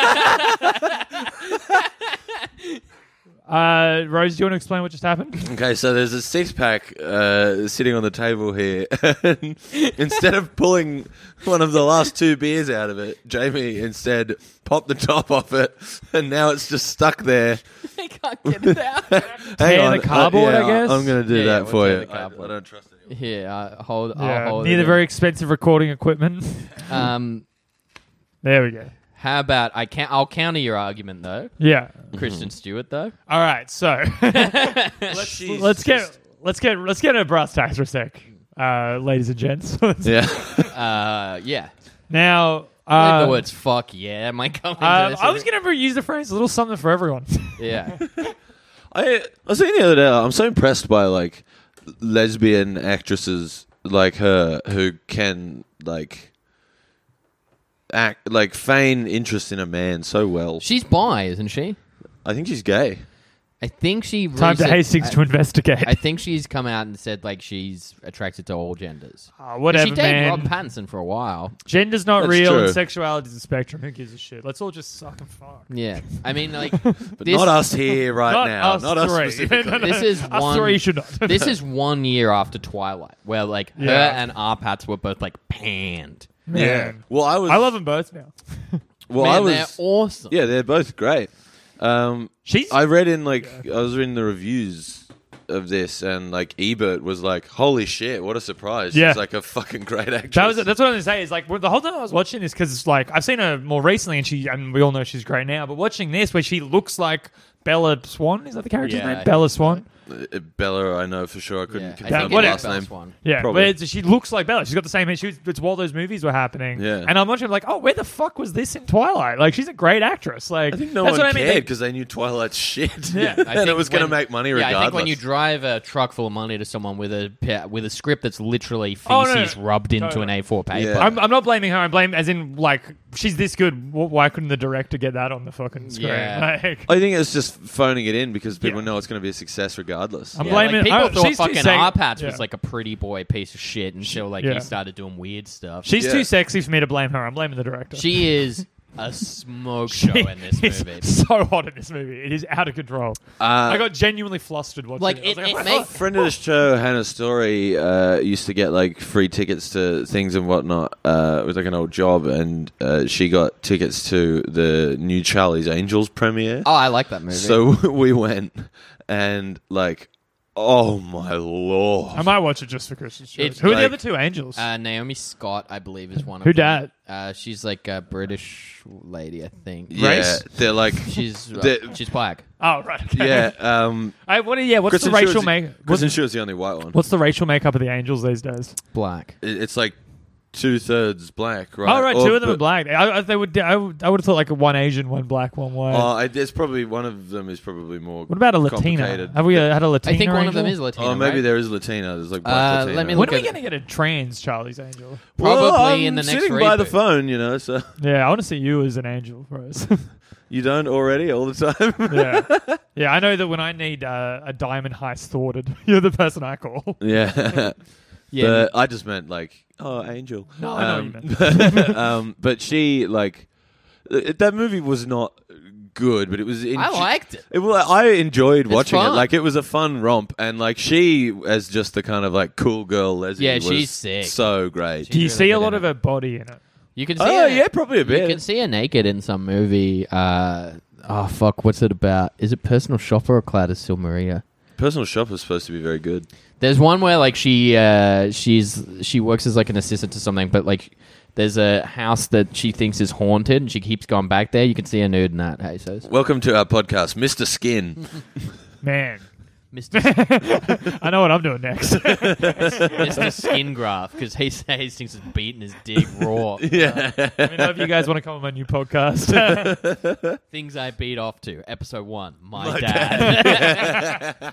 Uh, Rose, do you want to explain what just happened? Okay, so there's a six pack uh, sitting on the table here. And instead of pulling one of the last two beers out of it, Jamie instead popped the top off it, and now it's just stuck there. can't get it out. Hang Tear on. the cardboard, Uh, I yeah, guess? I'm going to do Yeah, that yeah, for we'll tear you. the I, I cardboard. don't trust anyone. Here, uh, hold. Yeah, I'll hold near it the in. very expensive recording equipment. Um, There we go. how about I can I'll counter your argument though, Yeah. Kristen Stewart though. All right. So let's, let's get let's get let's get a brass tacks for a sec, uh, ladies and gents. Yeah. Uh, yeah. Now, I believe uh, the words "fuck yeah" might come into um, this. I was going to use the phrase "a little something for everyone." Yeah. I, I was saying the other day, I'm so impressed by like lesbian actresses like her who can like act like feign interest in a man so well. She's bi, isn't she? I think she's gay. I think she. Time to recent- Hastings I, to investigate. I think she's come out and said like she's attracted to all genders. Oh, whatever, she dated man. Rob Pattinson for a while. Gender's not That's real, true. and sexuality is a spectrum. Who gives a shit? Let's all just suck and fuck. Yeah, I mean like But this, not us here right Not now. us not us three. specifically. No, no, This is us one- three should not. This is one year after Twilight, where like her Yeah. and Arpats were both like panned. Yeah. Man. Well, I was. I love them both now. Well, Man, I was. they're awesome. Yeah, they're both great. Um, She's I read in like I was reading the reviews of this, and like Ebert was like, "Holy shit, what a surprise!" Yeah. She's like a fucking great actress. That was that's what I was gonna say. Is like the whole time I was watching this because it's like I've seen her more recently, and she and we all know she's great now. But watching this, where she looks like Bella Swan, is that the character's Yeah, name? I Bella think so. Swan. Uh, Bella. I know for sure. I couldn't Yeah, I confirm think the what it last is else name. this one. Yeah, Probably. but it's, she looks like Bella. She's got the same. She's, it's while those movies were happening. Yeah. And I'm watching. I'm like, oh, where the fuck was this in Twilight? Like, she's a great actress. Like, I think no that's one what I mean. cared They- because they knew Twilight's shit. Yeah. I and it think was going to when- make money yeah, regardless. I think when you drive a truck full of money to someone with a pa- with a script that's literally feces Oh, no, no. rubbed into Totally. an A four paper. Yeah. I'm, I'm not blaming her. I'm blaming as in like she's this good. wh- Why couldn't the director get that on the fucking screen? Yeah. Like, I think it's just phoning it in because people Yeah. know it's going to be a success regardless. I'm Yeah, blaming. like, people oh, thought she's too fucking sec- Arpats yeah. was like a pretty boy piece of shit until like Yeah. he started doing weird stuff. She's Yeah. too sexy for me to blame her. I'm blaming the director. She is a smoke show She in this is movie. so hot in this movie. It is out of control. Uh, I got genuinely flustered watching Like, it. I was it- like, it oh, makes- friend of the show, Hannah Story, uh, used to get like free tickets to things and whatnot. Uh, it was like an old job, and uh, she got tickets to the new Charlie's Angels premiere. Oh, I like that movie. So we went, and like, oh my lord! I might watch it just for Christmas. It's Who are the like- other two angels? uh, Naomi Scott, I believe, is one of Who them. dat? Uh, she's like a British lady, I think. yeah, race? they're like, She's uh, The- she's black. oh right. Okay. yeah. Um, I, what? Yeah. What's Kristen the racial Stewart's- make? What's, Kristen Stewart's the only white one. what's the racial makeup of the angels these days? Black. It- It's like two thirds black, right? Oh right, Or- two of them but- are black. I, I, they would. I, would- I would have thought like one Asian, one black, one white. Oh, I, there's probably one of them is probably more. what about a Latina? complicated. Have we uh, had a Latina? I think one of them angel? is Latino. Oh, maybe right? there is Latina. There's like black Uh, Latina. let me When look are we at- going to get a trans Charlie's Angel? Probably Well, I'm in the next sitting by the reboot. phone, you know. So Yeah, I want to see you as an angel, Rose. you don't already all the time. yeah, yeah. I know that when I need uh, a diamond heist thwarted, you're the person I call. yeah. Yeah. But I just meant like, oh, Angel. No, I know um, what you um, but she like th- that movie was not good, but it was. I liked it. It, well, I enjoyed It's watching it. fun. Like it was a fun romp, and like she, as just the kind of like cool girl lesbian, Yeah, was she's sick. so great. She's Do you really see a good lot in of it. her body in it? You can see Oh her, yeah, probably a You bit. can see her naked in some movie. Uh, oh fuck, what's it about? Is it Personal Shopper or Cloud of Silmaria? Personal Shopper is supposed to be very good. There's one where like she uh, she's she works as like an assistant to something, but like there's a house that she thinks is haunted, and she keeps going back there. You can see her nude in that. Hey, so Welcome to our podcast, Mister Skin. Man, Mister I know what I'm doing next. Mister Skin Graph, because he Hastings is beating his dick raw. yeah. Let me know if you guys want to come on my new podcast. Things I beat off to. Episode one. My, My dad.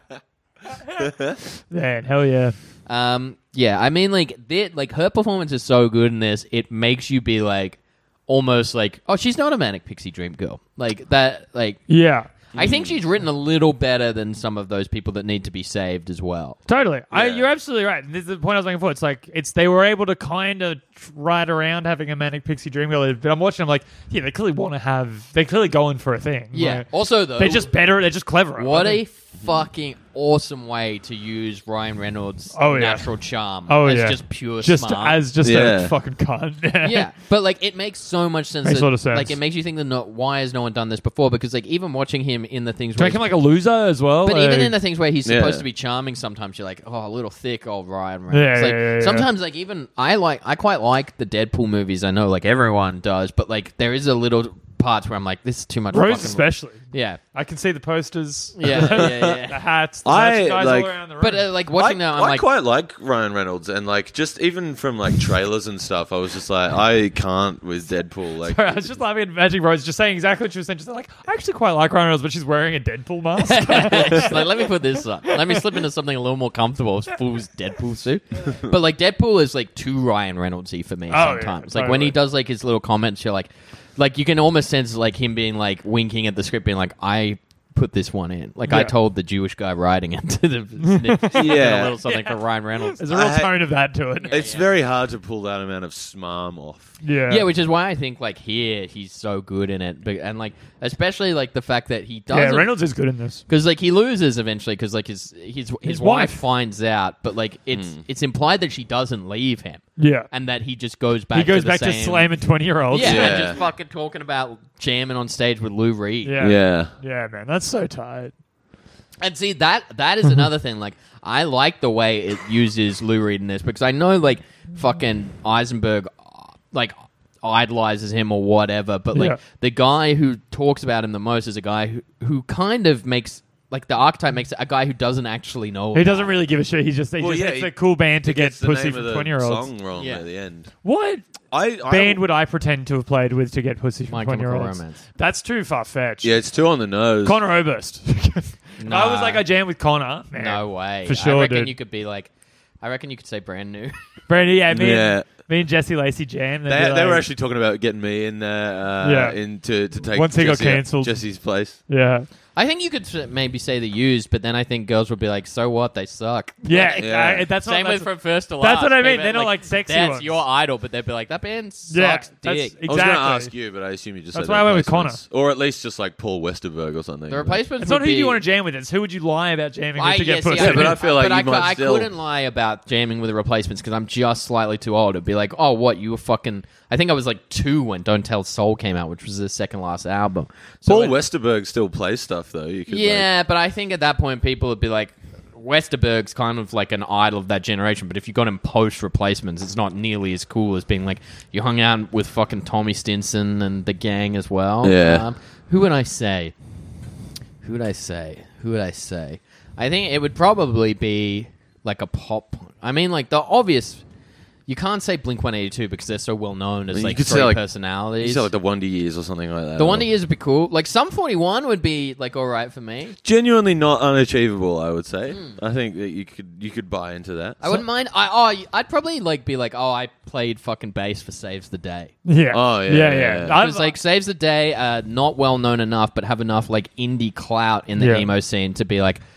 Man, hell yeah. um, yeah, I mean, like, they- like her performance is so good in this. It makes you be like, almost like, oh, she's not a manic pixie dream girl. Like that. Like, Yeah. I think she's written a little better than some of those people that need to be saved as well. Totally. I, Yeah. you're absolutely right. This is the point I was making before. It's like, it's they were able to kind of ride around having a manic pixie dream girl, but I'm watching, I'm like, yeah, they clearly want to have, they're clearly going for a thing. Yeah. Like, Also, though, they're just better, they're just cleverer. what I a think- fucking awesome way to use Ryan Reynolds' Oh, yeah. natural charm Oh, as yeah. just pure Just smart. as just Yeah. a fucking cunt. yeah, but like it makes so much sense. Makes that, a lot of sense. Like it makes you think that no, why has no one done this before? Because like even watching him in the things, To where make him like a loser as well. but like, even in the things where he's supposed Yeah. to be charming, sometimes you're like, oh, a little thick, old Ryan Reynolds. Yeah, like, yeah, yeah, yeah. sometimes, like even I like, I quite like the Deadpool movies. I know, like everyone does, but like there is a little parts where I'm like, this is too much. Rose fucking- especially. Yeah, I can see the posters. yeah, yeah, yeah. The hats. The I, merchandise like- all around the room. But uh, like watching I, that, I'm I like, quite like Ryan Reynolds, and like just even from like trailers and stuff, I was just like, I can't with Deadpool. Like, Sorry, I was just laughing at Magic Rose just saying exactly what she was saying. Just like, I actually quite like Ryan Reynolds, but she's wearing a Deadpool mask. She's like, let me put this on. Let me slip into something a little more comfortable. Fool's Deadpool suit. But like Deadpool is like too Ryan Reynolds-y for me Oh, yeah, sometimes. Like when totally. he does like his little comments, you're like, like you can almost sense like him being like winking at the script, being like, I put this one in. Like I Yeah. told the Jewish guy writing it to the Yeah. a little something for Ryan Reynolds. There's a real I- tone of that to it. it's very hard to pull that amount of smarm off. Yeah. Yeah, which is why I think like here he's so good in it, but, and like especially like the fact that he yeah, doesn't. Reynolds is good in this. Because like he loses eventually, because like his his his, His wife. wife. finds out, but like it's Hmm. it's implied that she doesn't leave him, Yeah. and that he just goes back. He goes to the back to same, slamming twenty-year-olds. Yeah, Yeah. just fucking talking about jamming on stage with Lou Reed. Yeah. Yeah. Yeah, man. That's so tight. And see that that is another thing. Like I like the way it uses Lou Reed in this, because I know like fucking Eisenberg uh, like idolizes him or whatever, but like Yeah. the guy who talks about him the most is a guy who who kind of makes like the archetype makes it a guy who doesn't actually know. He about doesn't it. really give a shit. He just, he Well, just yeah, it's he- a cool band to get Gets the pussy name from of the twenty-year-olds. song wrong Yeah. at the end. What I, I band would I pretend to have played with to get pussy from My Chemical twenty-year-olds? Romance. That's too far-fetched. Yeah, it's too on the nose. Connor Oberst. No. I was like, I jammed with Connor. Man. No way. For sure, I reckon dude. you could be like, I reckon you could say brand new. Brandy, yeah, me, Yeah. And, me and Jesse Lacey jammed. They, they were actually talking about getting me in there uh, Yeah. in to, to take Once he got Jesse out- cancelled. Jesse's place. Yeah. I think you could s- maybe say the used, but then I think girls would be like, so what? They suck. Yeah, Like, Yeah. I- that's Same not, with that's, from first to last. that's what I mean. They They're meant, not like sexy That's ones. your idol, but they'd be like, that band Yeah, sucks that's- dick. I was going to Exactly. ask you, but I assume you just That's said why I went with replacements. Or at least just like Paul Westerberg or something. The replacements it's not would who be, you want to jam with. It's who would you lie about jamming with I, to get yeah, see, pussy. Yeah, but I feel like but I, you cou- might I still- couldn't lie about jamming with the replacements because I'm just slightly too old. It'd be like, oh, what? You were fucking. I think I was like two when Don't Tell Soul came out, which was the second last album. So Paul it- Westerberg still plays stuff though. You could Yeah, but I think at that point people would be like, Westerberg's kind of like an idol of that generation, but if you got him post replacements, it's not nearly as cool as being like you hung out with fucking Tommy Stinson and the gang as well. Yeah. Um, who would I say? Who would I say? Who would I say? I think it would probably be like a pop. I mean, like the obvious. You can't say Blink one eighty-two because they're so well known as You like could say, three like- personalities. You said like the Wonder Years or something like that. the Wonder Years would be cool. Like Sum forty-one would be like all right for me. Genuinely not unachievable, I would say. I think that you could you could buy into that. I wouldn't mind. I oh, I'd probably like be like, oh, I played fucking bass for Saves the Day. Yeah. Oh, yeah, Yeah, yeah, yeah. yeah. I've- It's like Saves the Day, uh, not well known enough, but have enough like indie clout in the Yeah. emo scene to be like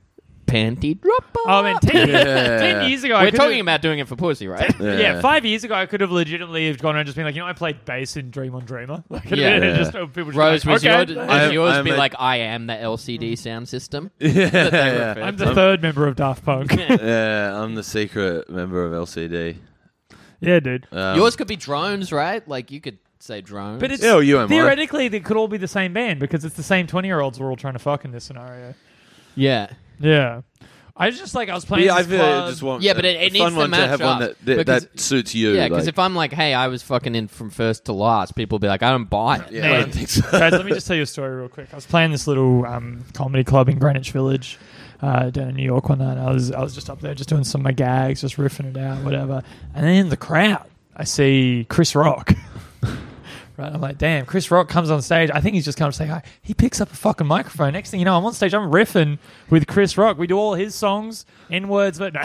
panty dropper. Oh, man, ten, Yeah. ten years ago, I We're could've- talking about doing it for pussy, right? Yeah. Yeah. five years ago, I could have legitimately have gone around and just been like, you know, I played bass in Dream on Dreamer. Like, Yeah. yeah. Yeah. Just, uh, people just Rose, like, was, okay. your, was I- yours I'm be a- like, I am the L C D sound system? yeah, That they yeah. refer I'm to. the third member of Daft Punk. Yeah, I'm the secret member of L C D. Yeah, dude. Um, Yours could be drones, right? Like you could say drones. But it's Yeah, or U M I. theoretically, they could all be the same band because it's the same twenty-year-olds we're all trying to fuck in this scenario. yeah. Yeah. I was just like, I was playing Yeah, I this feel club. just want Yeah, but a- it- it a needs fun to one match have one up, that, that, because- that suits you. Yeah, because like- if I'm like, hey, I was fucking in from first to last, people will be like, I don't buy it. yeah, I Man. don't think so. Guys, let me just tell you a story real quick. I was playing this little um, comedy club in Greenwich Village uh, down in New York one night. I was I was just up there just doing some of my gags, just riffing it out, whatever. And then in the crowd, I see Chris Rock. Right, I'm like, damn, Chris Rock comes on stage. I think he's just come to say hi. He picks up a fucking microphone. Next thing you know, I'm on stage. I'm riffing with Chris Rock. We do all his songs, N words, but no.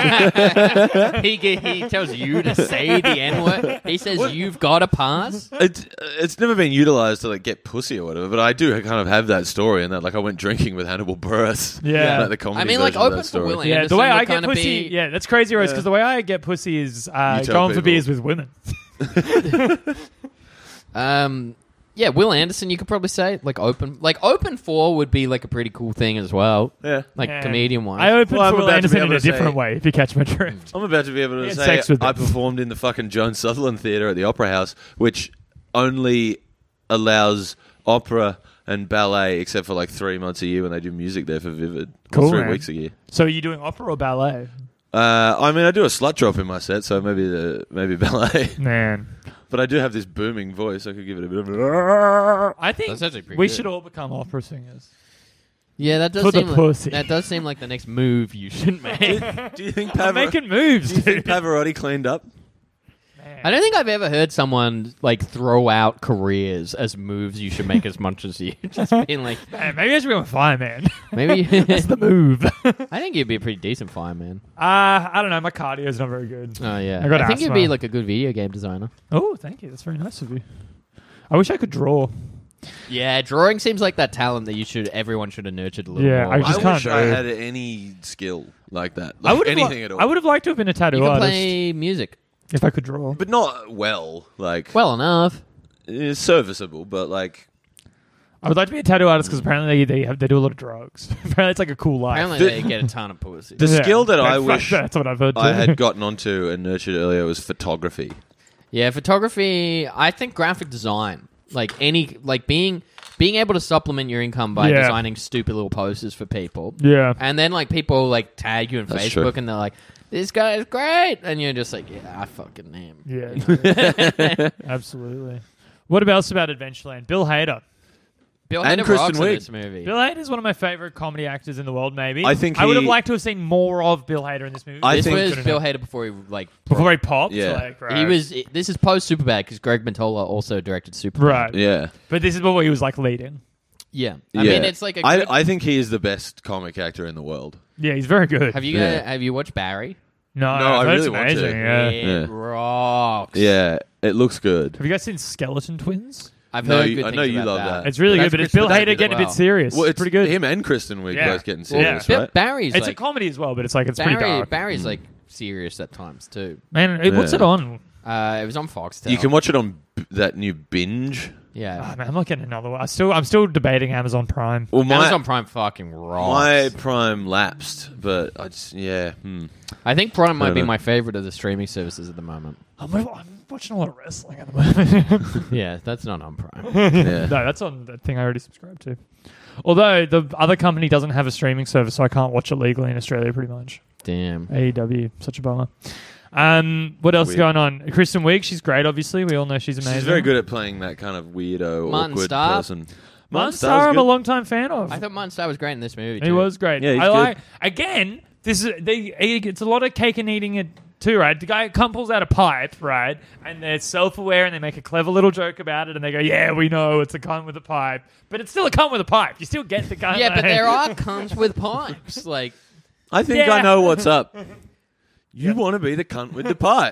he ge- he tells you to say the N word. He says you've got to pass. It, it's never been utilized to like get pussy or whatever, but I do kind of have that story, and that like I went drinking with Hannibal Buress. Yeah. like the comedy I mean, like, version of open that for story. Willing. Yeah, Anderson the way would I get kinda pussy, be- yeah, that's crazy, Rose. Yeah. Because the way I get pussy is uh, You tell going for people. beers with women. Um, Yeah, Will Anderson, you could probably say. Like, open like open for would be like a pretty cool thing as well. Yeah. Like, Yeah. comedian-wise. I opened Well, I'm for Will about to be Anderson in able a to say- different way, if you catch my drift. I'm about to be able He to had say sex with I them. performed in the fucking Joan Sutherland Theatre at the Opera House, which only allows opera and ballet, except for like three months a year when they do music there for Vivid. Or Cool, three man. weeks a year. So are you doing opera or ballet? Uh, I mean, I do a slut drop in my set, so maybe the maybe ballet. Man. But I do have this booming voice. I could give it a bit of a... I think That's actually pretty we good. should all become opera singers. Yeah, that does For the seem like, pussy. that does seem like the next move you should make. Do you think I'm Pavar- making moves, do you think dude. Pavarotti cleaned up? Man. I don't think I've ever heard someone like throw out careers as moves you should make as much as you. Just being like, Man, maybe I should become a fireman. maybe. That's the move. uh, I think you'd be a pretty decent fireman. I don't know. My cardio's not very good. Oh yeah, I got think you'd asthma. be like a good video game designer. Oh, thank you. That's very nice of you. I wish I could draw. Yeah, drawing seems like that talent that you should everyone should have nurtured a little Yeah, more. I I, just wish can't I do it. had any skill like that. I Like would have anything li- at all. I would have liked to have been a tattoo you can artist play music if I could draw. But not well. Like, well enough. it's serviceable, but like... I would like to be a tattoo artist because apparently they have, they do a lot of drugs. Apparently it's like a cool life. Apparently, The- they get a ton of pussy. The Yeah. skill that Yeah, I fuck wish that, that's what I've heard. Too. I had gotten onto and nurtured earlier was photography. Yeah, photography. I think graphic design, like any, like being being able to supplement your income by Yeah. designing stupid little posters for people, Yeah. and then like people like tag you on That's Facebook true. and they're like, "This guy is great," and you're just like, "Yeah, I fucking am." Yeah. Absolutely. What else about Adventureland? Bill Hader. Bill And Hader Kristen rocks in Wiig. this movie. Bill Hader is one of my favorite comedy actors in the world. Maybe I think I would have he- liked to have seen more of Bill Hader in this movie. I this think- was Couldn't Bill have. Hader before he like before he popped. Yeah. like, right. he was. This is post Superbad because Greg Mantola also directed Superbad. right. Yeah. But this is what he was like leading. Yeah, I yeah. mean it's like a. I, Good, I think he is the best comic actor in the world. Yeah, he's very good. have you Yeah. guys, have you watched Barry? No, No, I've I heard really it's want to. amazing. Yeah. It Yeah. rocks. Yeah, it looks good. Have you guys seen Skeleton Twins? I've No, heard you- good I things know you about love that. It's really That's good, but it's Kristen Bill Wiig Hader as getting a well. bit serious. Well, it's it's pretty good. Him and Kristen Wiig Yeah. both getting Yeah. serious, Bill- right? Barry's It's like a comedy as well, but it's like it's pretty Barry, dark. Barry's like serious at times too. Man, it, what's Yeah. it on? Uh, it was on Foxtel. You can watch it on b- that new Binge. Yeah. Oh, man, I'm not getting another one. I still, I'm still debating Amazon Prime. Well, my Amazon Prime fucking rocks. my Prime lapsed, but I just yeah. Hmm. I think Prime might don't be know. my favorite of the streaming services at the moment. I'm, I'm watching a lot of wrestling at the moment. Yeah, that's not on Prime. Yeah. No, that's on the thing I already subscribed to. Although the other company doesn't have a streaming service, so I can't watch it legally in Australia. Pretty much. Damn. A E W, such a bummer. Um, what else is Weird. going on? Kristen Wiig, she's great. Obviously, we all know she's amazing. She's very good at playing that kind of weirdo, Martin awkward Starr. person. Martin Starr's Starr, I'm a good. long time fan of. I thought Martin Starr was great in this movie. He too. was great. Yeah, he's I good. like again. This is they. It's a lot of cake and eating it too, right? The guy come pulls out a pipe, right, and they're self-aware and they make a clever little joke about it, and they go, "Yeah, we know it's a cunt with a pipe, but it's still a cunt with a pipe. You still get the cunt." Yeah, but there are cunts with pipes. Like, I think Yeah. I know what's up. You want to be the cunt with the pipe.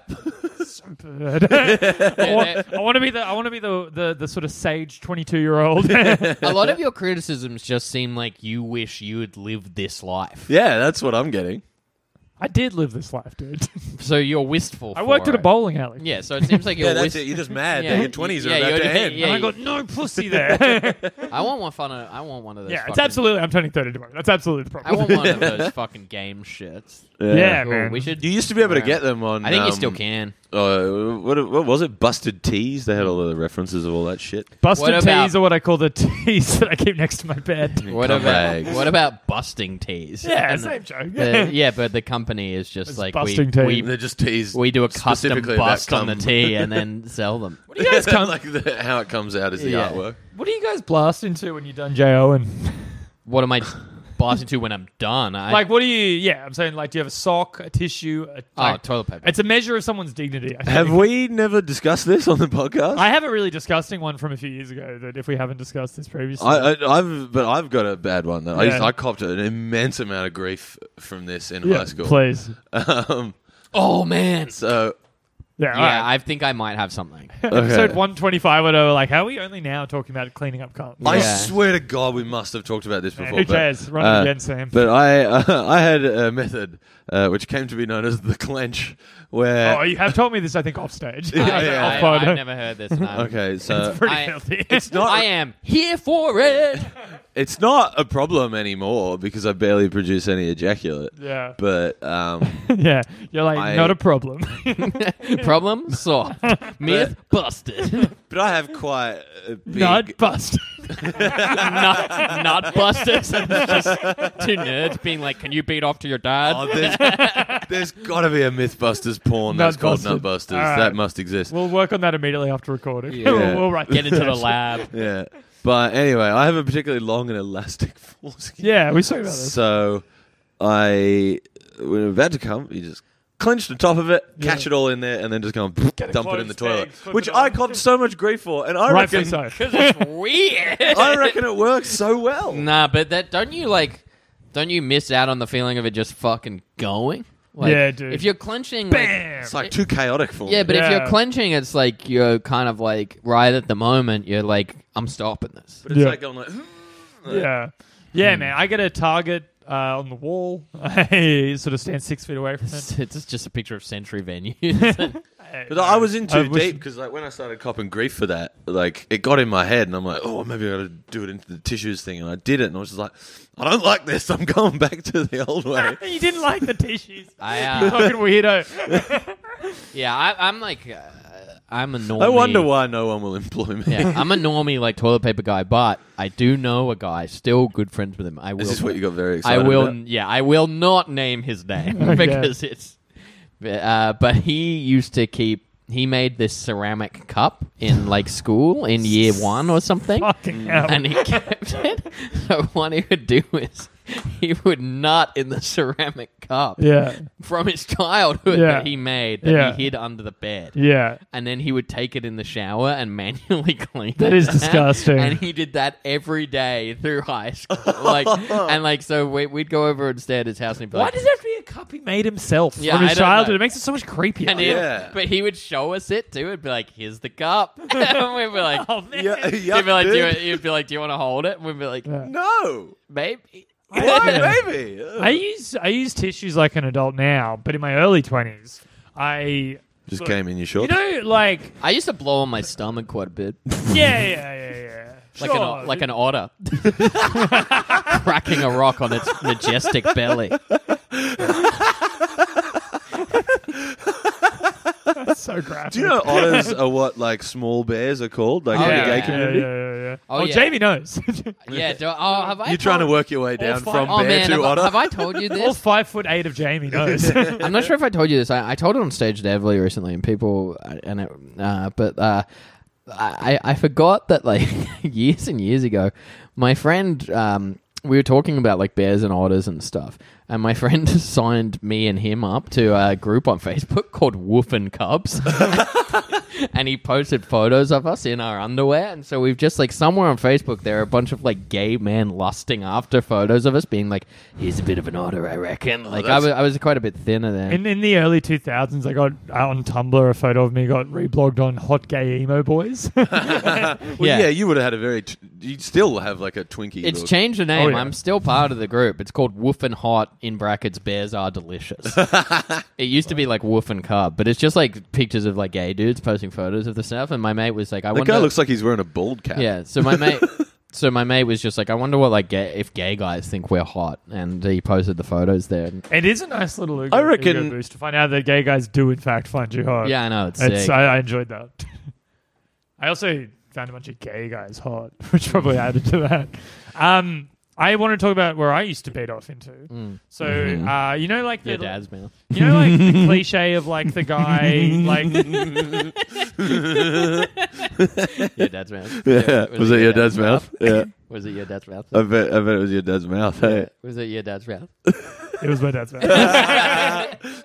Bird. I want, I want to be the. I want to be the, the the sort of sage twenty-two year old. a lot of your criticisms just seem like you wish you had lived this life. Yeah, that's what I'm getting. I did live this life, dude. So you're wistful. I worked for at a it. bowling alley. Yeah, so it seems like you're. Yeah, that's wist- it. You're just mad Yeah. that your twenties are Yeah, about you're- to end. yeah, And I you- got no pussy there. I want one fun. Of, I want one of those. yeah, it's fucking- absolutely. I'm turning thirty tomorrow. That's absolutely the problem. I want one of those fucking game shits. Yeah, Cool. man. We should. You used to be able to Wow. get them on. I think you um, still can. Uh, what, what was it? Busted Tees. They had all the references of all that shit. Busted What about- tees are what I call the tees that I keep next to my bed. What Cum about bags. what about busting teas? Yeah, And same joke. the- yeah, but the company is just It's like busting we, tea. we They're just tees. we do a custom specifically about bust on the cum. tea and then sell them. What do you guys come? like the, how it comes out is the Yeah. artwork. What do you guys blast into when you're done J O? And What am I blasting to when I'm done? I, like, what do you? Yeah, I'm saying, like, do you have a sock, a tissue? A, oh, like, toilet paper. it's a measure of someone's dignity. I think. Have we never discussed this on the podcast? I have a really disgusting one from a few years ago that if we haven't discussed this previously, I, I, I've, but I've got a bad one. Though. I, used, Yeah. I copped an immense amount of grief from this in yeah, high school. please. Um, oh man, so Yeah, Yeah, alright. I think I might have something. Episode one twenty-five, whatever. Like, how are we only now talking about cleaning up cum? I Yeah. swear to God, we must have talked about this Man, before. who but, cares? Run uh, it again, Sam. But I, uh, I had a method uh, which came to be known as the clench, where oh, you have told me this, I think, off stage. Yeah, I, yeah. I, Off pod. I've never heard this. No. okay, so It's pretty I- filthy. it's not I am here for it. it's not a problem anymore because I barely produce any ejaculate. yeah. But um, yeah. You're like, I- not a problem. Problem solved. Myth busted. but I have quite a big. Not busted. not, not busted. So it's just two nerds being like, "Can you beat off to your dad?" Oh, there's there's got to be a MythBusters porn that's called Nutbusted. Nutbusters. All right. That must exist. We'll work on that immediately after recording. Yeah. we'll, we'll write Get into that the down. lab. Yeah. But anyway, I have a particularly long and elastic foreskin. Yeah, we spoke about this. So I, when I'm about to come, you just clench the top of it, catch Yeah. it all in there, and then just go and dump it in the clothes toilet. bag, flip Which it I on. copped so much grief for, and I Rightfully reckon, so. It's weird. I reckon it works so well. Nah, but that don't you like? Don't you miss out on the feeling of it just fucking going? Like, Yeah, dude. If you're clenching, Bam! It's like too chaotic for me. yeah, but if Yeah. you're clenching, it's like you're kind of like right at the moment. You're like, I'm stopping this. But it's Yeah. like I'm like, Yeah. Yeah, man. I get a target uh, on the wall. I sort of stand six feet away from it. It's, it's just a picture of Century venues. But I was in too I wish- deep because like when I started copping grief for that, like it got in my head, and I'm like, oh, maybe I got to do it into the tissues thing, and I did it, and I was just like, I don't like this. I'm going back to the old way. You didn't like the tissues. I, You uh, fucking weirdo. yeah, I, I'm like, uh, I'm a normie. I wonder why no one will employ me. Yeah, I'm a normie like toilet paper guy, but I do know a guy, still good friends with him. I will. Is this what you got very I excited will. about? Yeah, I will not name his name Okay. because it's. Uh, but he used to keep. He made this ceramic cup in like school in year one or something, Fucking hell. and he kept it. So what he would do is he would nut in the ceramic cup Yeah. from his childhood Yeah. that he made that Yeah. he hid under the bed. Yeah. And then he would take it in the shower and manually clean That it. is disgusting. And he did that every day through high school. Like, and like, so we, we'd go over and stay at his house and he'd be Why like, does it have to be a cup he made himself Yeah, from his I don't childhood? know. It makes it so much creepier. and he- Yeah. but he would show us it too. It'd be like, here's the cup. and we'd be like, oh, man. Yeah, he'd yeah, be like, do you, dude. he'd be like, do you want to hold it? And we'd be like, Yeah. No. maybe. Why, Yeah. maybe? I use I use tissues like an adult now, but in my early twenties, I Just came in your you shorts. know like I used to blow on my stomach quite a bit. yeah yeah yeah yeah Like Sure. an like an otter cracking a rock on its majestic belly. That's so graphic. Do you know otters are what like small bears are called? Like Oh, in yeah. the gay Yeah, community. yeah, yeah, yeah. Oh, Oh, yeah. Jamie knows. Yeah. Do, oh, have I? You're trying to told- work your way down five- from Oh bear man, to have, I- otter. have I told you All this? five foot eight of Jamie knows. I'm not sure if I told you this. I, I told it on stage at Everly recently, and people, and it, uh, but uh, I I forgot that like years and years ago, my friend, um, we were talking about like bears and otters and stuff, and my friend signed me and him up to a group on Facebook called Woofin' Cubs. And he posted photos of us in our underwear, and so we've just like somewhere on Facebook there are a bunch of like gay men lusting after photos of us, being like, "Here's a bit of an otter, I reckon." Like I that's- was, I was quite a bit thinner then. in in the early two thousands, I got out on Tumblr a photo of me got reblogged on hot gay emo boys. Well, Yeah. yeah. you would have had a very. T- you'd still have like a Twinkie. It's look. changed the name. Oh, yeah. I'm still part of the group. It's called Woofin' Hot in brackets. Bears are delicious. It used to be like Woofin' Cub, but it's just like pictures of like gay dudes posting photos of the stuff. And my mate was like, "I The wonder." guy looks like he's wearing a bald cap. yeah. So my mate. So my mate was just like, I wonder what like gay, if gay guys think we're hot, and he posted the photos there. And, It is a nice little ego, I reckon- ego boost to find out that gay guys do in fact find you hot. yeah, I know it's, It's, sick. I, I enjoyed that. I also found a bunch of gay guys hot, which probably added to that. Um, I want to talk about where I used to beat off into. Mm. So, uh, you know, like the Your dad's mouth. you know, like the cliche of like the guy, like Your dad's mouth. Yeah. Was, it your dad's mouth? Yeah. Was it your dad's mouth? I bet. I bet it was your dad's mouth. Hey. Was it your dad's mouth? it was my dad's man.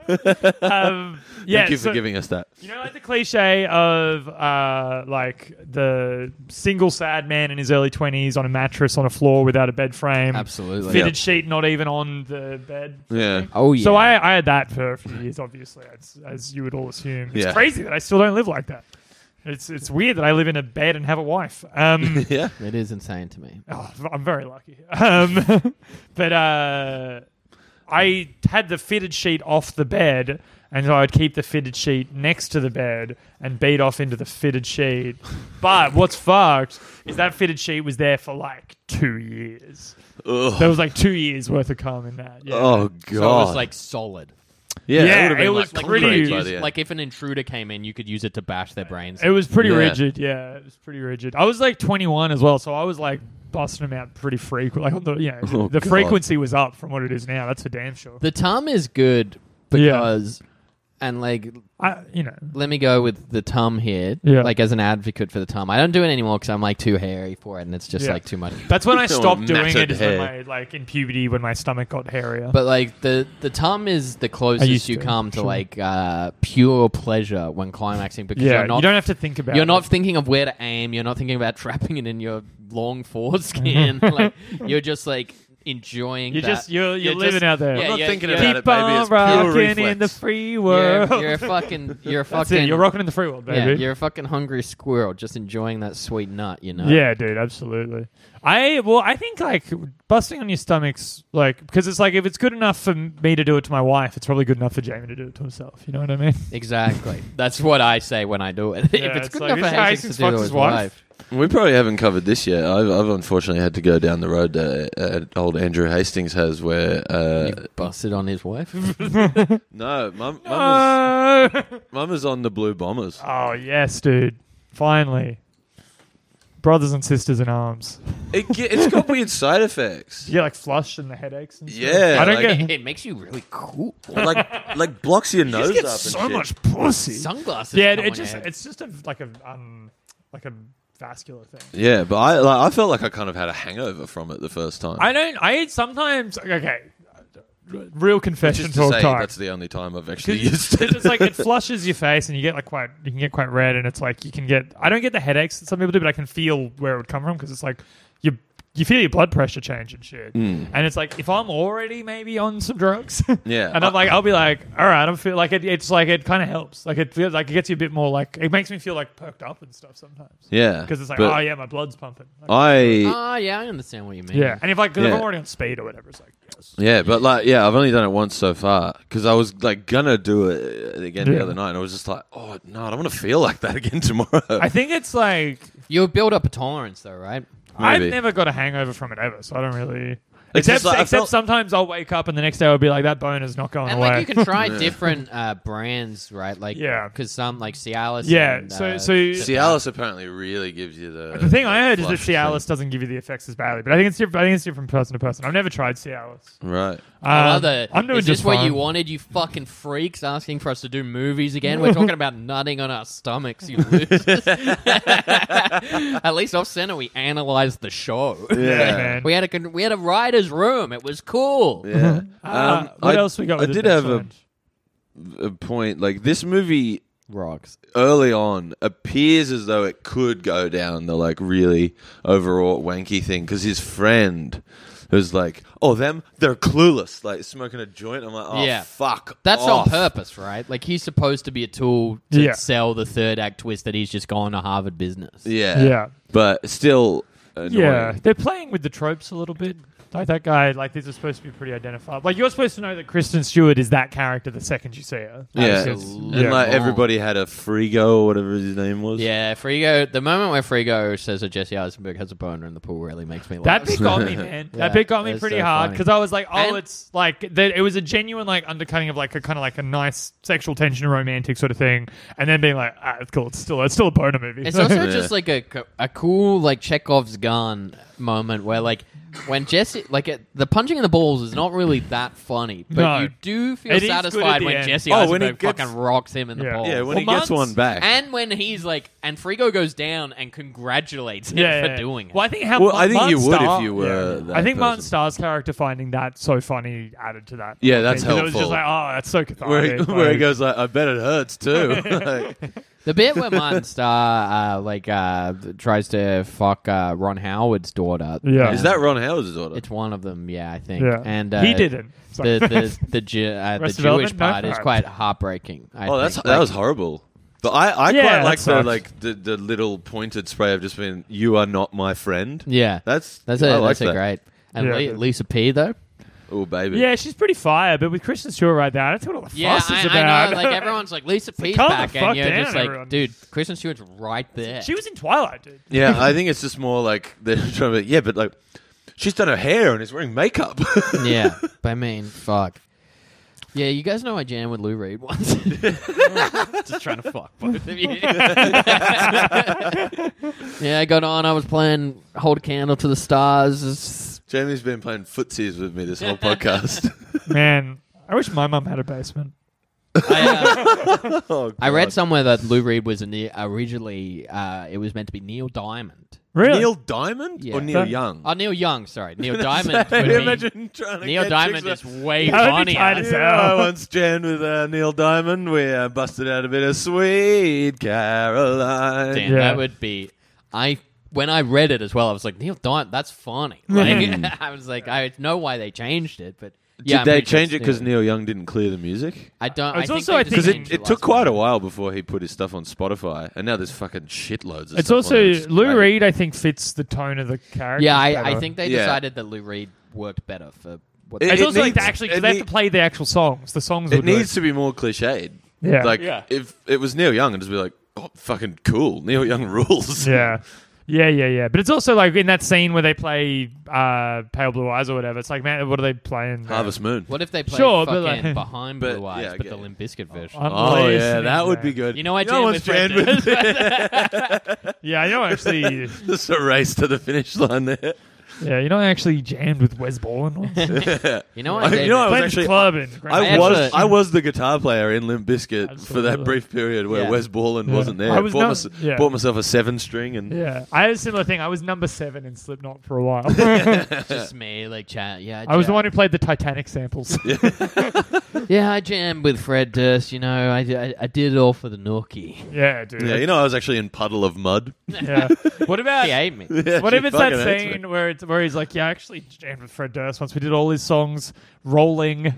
um, yeah, Thank you so, for giving us that. You know, like the cliche of uh, like the single sad man in his early twenties on a mattress on a floor without a bed frame. Absolutely. Fitted Yep. sheet not even on the bed. Yeah. Oh yeah. So I, I had that for a few years, obviously, as, as you would all assume. It's Yeah. crazy that I still don't live like that. It's it's weird that I live in a bed and have a wife. Um, Yeah. It is insane to me. oh, I'm very lucky. Um, but uh, I had the fitted sheet off the bed, and so I'd keep the fitted sheet next to the bed and beat off into the fitted sheet. But what's fucked is that fitted sheet was there for like two years. Ugh. There was like two years worth of cum in that. Yeah. Oh god. So it was like solid. yeah, Yeah, it, would have been it was like pretty- concrete Like, by use- the end. like if an intruder came in, you could use it to bash their brains. It was pretty Yeah. rigid, yeah. It was pretty rigid. I was like twenty-one as well, so I was like busting them out pretty frequent. Like on the, you know, Oh, the God. frequency was up from what it is now. That's for damn sure. The tum is good because, and like, I, you know, let me go with the tum here. Yeah. Like as an advocate for the tum, I don't do it anymore because I'm like too hairy for it, and it's just Yeah. like too much. that's when I Oh, stopped doing it. matted Is when hair. my like in puberty when my stomach got hairier. But like the the tum is the used closest you to, come to sure. like uh, pure pleasure when climaxing because yeah, you're not you don't have to think about. you're it. not thinking of where to aim. You're not thinking about trapping it in your long foreskin. Like you're just like enjoying. You're that. just you're you're, living just- out there. Yeah, I'm not you're- thinking you're- about Keep it, baby. on It's pure rocking reflex. in the free You're, world. you're a fucking. You're a That's fucking. it. You're rocking in the free world, Yeah, baby. you're a fucking hungry squirrel, just enjoying that sweet nut. You know. Yeah, dude, absolutely. I well, I think like busting on your stomach's like because it's like if it's good enough for me to do it to my wife, it's probably good enough for Jamie to do it to himself. You know what I mean? Exactly. That's what I say when I do it. Yeah, if it's, it's good like, enough for this guy Hastings to fucks do it his with his wife. wife. We probably haven't covered this yet. I've, I've unfortunately had to go down the road that uh, old Andrew Hastings has, where uh, You busted on his wife. no, mum, mum, was, No! mum was on the Blue Bombers. Oh yes, dude. Finally, brothers and sisters in arms. It, ge- it's got weird side effects. You get like flush and the headaches. And stuff. Yeah, I don't like- get. it makes you really cool. like like blocks your You nose just get up and so shit. much pussy. Sunglasses. Yeah, come it on just your head. it's just a like a um like a vascular thing. Yeah, but I like, I felt like I kind of had a hangover from it the first time. I don't. I sometimes okay. Real confession Just to talk say, time. that's the only time I've actually Because used it. it's like it flushes your face and you get like quite you can get quite red and it's like you can get I don't get the headaches that some people do but I can feel where it would come from because it's like you you feel your blood pressure change and shit Mm. and it's like if I'm already maybe on some drugs Yeah. and I'm like I'll be like all right I feel like it, it's like it kind of helps like it feels like it gets you a bit more like it makes me feel like perked up and stuff sometimes Yeah, because it's like but oh yeah my blood's pumping like, I Ah, yeah, I understand what you mean. yeah and if like 'cause if Yeah. I'm already on speed or whatever it's like yes. yeah, but like yeah, I've only done it once so far because I was like gonna do it again Yeah. the other night, and I was just like, oh no, I don't want to feel like that again tomorrow. I think it's like You build up a tolerance, though, right? I've Maybe. never got a hangover from it ever, so I don't really. It's Except, just like, I except felt- sometimes I'll wake up and the next day I'll be like, that boner's not going And away. like you can try Yeah. different uh, brands, right? Like Yeah. because some like Cialis. Yeah, and, so- uh, so- Cialis apparently really gives you the. the thing I the heard is that flush thing. Cialis doesn't give you the effects as badly, but I think it's different. I think it's different person to person. I've never tried Cialis. Right. I love Um, that. I'm doing Is this just what fine. you wanted, you fucking freaks, asking for us to do movies again? We're talking about nutting on our stomachs, you losers. At least off center, we analyzed the show. Yeah, Yeah. man. we had a con- we had a writer's room. It was cool. Yeah. Uh, Um, what I- else we got? I With did this have a, next a point. Like this movie Rocks. early on appears as though it could go down the like really overwrought wanky thing because his friend was like, "Oh, them, they're clueless, like smoking a joint." I'm like, "Oh, Yeah. fuck." That's off. on purpose, right? Like he's supposed to be a tool to Yeah. sell the third act twist that he's just gone to Harvard Business. Yeah, Yeah. but still, annoying. Yeah, they're playing with the tropes a little bit. Like that guy, like these are supposed to be pretty identifiable. Like you're supposed to know that Kristen Stewart is that character the second you see her. Yeah, Absolutely. and like Yeah. everybody had a Frigo or whatever his name was. Yeah, Frigo. The moment where Frigo says that Jesse Eisenberg has a boner in the pool really makes me laugh. That bit got me, man. Yeah, that bit got me it's pretty so hard funny. because I was like, oh, And- it's like the, it was a genuine like undercutting of like a kind of like a nice sexual tension, romantic sort of thing, and then being like, ah, it's cool. It's still it's still a boner movie. It's also Yeah. just like a, a cool like Chekhov's gun moment where, like, when Jesse, like, it, the punching in the balls is not really that funny, but No. you do feel It is good at satisfied the when end. Jesse Oh, when he Eisenberg gets- fucking rocks him in the Yeah. balls. Yeah, when Well, he gets Mons- one back. And when he's like, and Frigo goes down and congratulates him Yeah, for yeah. doing it. Well, I think how Well, I think Martin you would Starr- if you were yeah. that I think Martin person. Starr's character finding that so funny added to that. Yeah, that's Because It was helpful. just like, oh, that's so where, cathartic. he, where he like- goes like, I bet it hurts too. Like, The bit where Martin Starr uh, like uh, tries to fuck uh, Ron Howard's daughter. Yeah. uh, is that Ron Howard's daughter? It's one of them, yeah, I think. Yeah. And uh, he didn't. So- The the the, Ju- uh, the Arrested Jewish Development? No? part is Alright. quite heartbreaking. I Oh, that's think. that Like, was horrible. But I, I Yeah, quite that like the sucks. like the, the little pointed spray of just being "You are not my friend." Yeah, That's that's I a like that's a that. great. And Yeah, Le- dude. Lisa P though. Oh baby. yeah, she's pretty fire, but with Kristen Stewart right there, that's what all the Yeah, fuss is I, about. I know. Like everyone's like Lisa P's calm the back, fuck and you're down, just like, everyone. dude, Kristen Stewart's right there. She was in Twilight, dude. Yeah, I think it's just more like they're trying to. Yeah, but like she's done her hair and is wearing makeup. Yeah, but I mean, fuck. Yeah, you guys know I jammed with Lou Reed once. Just trying to fuck both of you. Yeah, I got on. I was playing Hold a Candle to the Stars. It's- Jamie's been playing footsies with me this whole podcast. Man, I wish my mum had a basement. I, uh, Oh, I read God. somewhere that Lou Reed was a ne- originally uh, it was meant to be Neil Diamond. Really? Neil Diamond Yeah. or Neil That- Young. Oh, Neil Young. Sorry, Neil Diamond. would be- Imagine trying to Neil get Diamond chicks is way That would be tight funnier. as hell. Yeah, I once jammed with uh, Neil Diamond. We uh, busted out a bit of Sweet Caroline. Damn, Yeah. that would be. I when I read it as well, I was like, Neil Diamond. That's funny. Like, I was like, I know why they changed it, but yeah, I'm Did they pretty sure change it it's because Neil. Neil Young didn't clear the music? I don't. It's I also, think I they Because just it, changed it last took quite a minute. while before he put his stuff on Spotify, and now there's fucking shitloads of It's stuff also on it. It's Lou great. Reed. I think fits the tone of the character. Yeah, I, better. I think they Yeah. decided that Lou Reed worked better for what. It- they It's it also like needs- the actually because it they have need- to play the actual songs. The songs. It were good. needs to be more cliched. Yeah. Like, Yeah. if it was Neil Young, it'd just be like, oh, fucking cool. Neil Young rules. Yeah. Yeah, yeah, yeah. But it's also like in that scene where they play uh, Pale Blue Eyes or whatever. It's like, man, what are they playing? there? Harvest Moon. What if they played Sure, but fucking like- Behind But, Blue Eyes, yeah, but okay. the Limp Bizkit version? I'm Oh, yeah, listening, that would man. be good. You know, I no one's jammed jammed with with Yeah, you know, actually, Just a race to the finish line there. yeah, you know, I actually jammed with Wes Borland once. You know, I- I did. you know, I was Played actually- this club in Grand I I was actually- I was the guitar player in Limp Bizkit for Absolutely. that brief period where Yeah. Wes Borland Yeah. wasn't there. I was bought, not- mys- yeah. bought myself a seven string and Yeah, I had a similar thing. I was number seven in Slipknot for a while. Just me, like chat. Yeah, I was the jam- one who played the Titanic samples. Yeah, I jammed with Fred Durst. You know, I, I, I did it all for the Nookie. yeah, dude. yeah, you know I was actually in Puddle of Mud. Yeah. What about? He ate me. Yeah, What she if it's that fucking hates me. scene where it's where he's like, yeah, I actually jammed with Fred Durst once. We did all his songs rolling.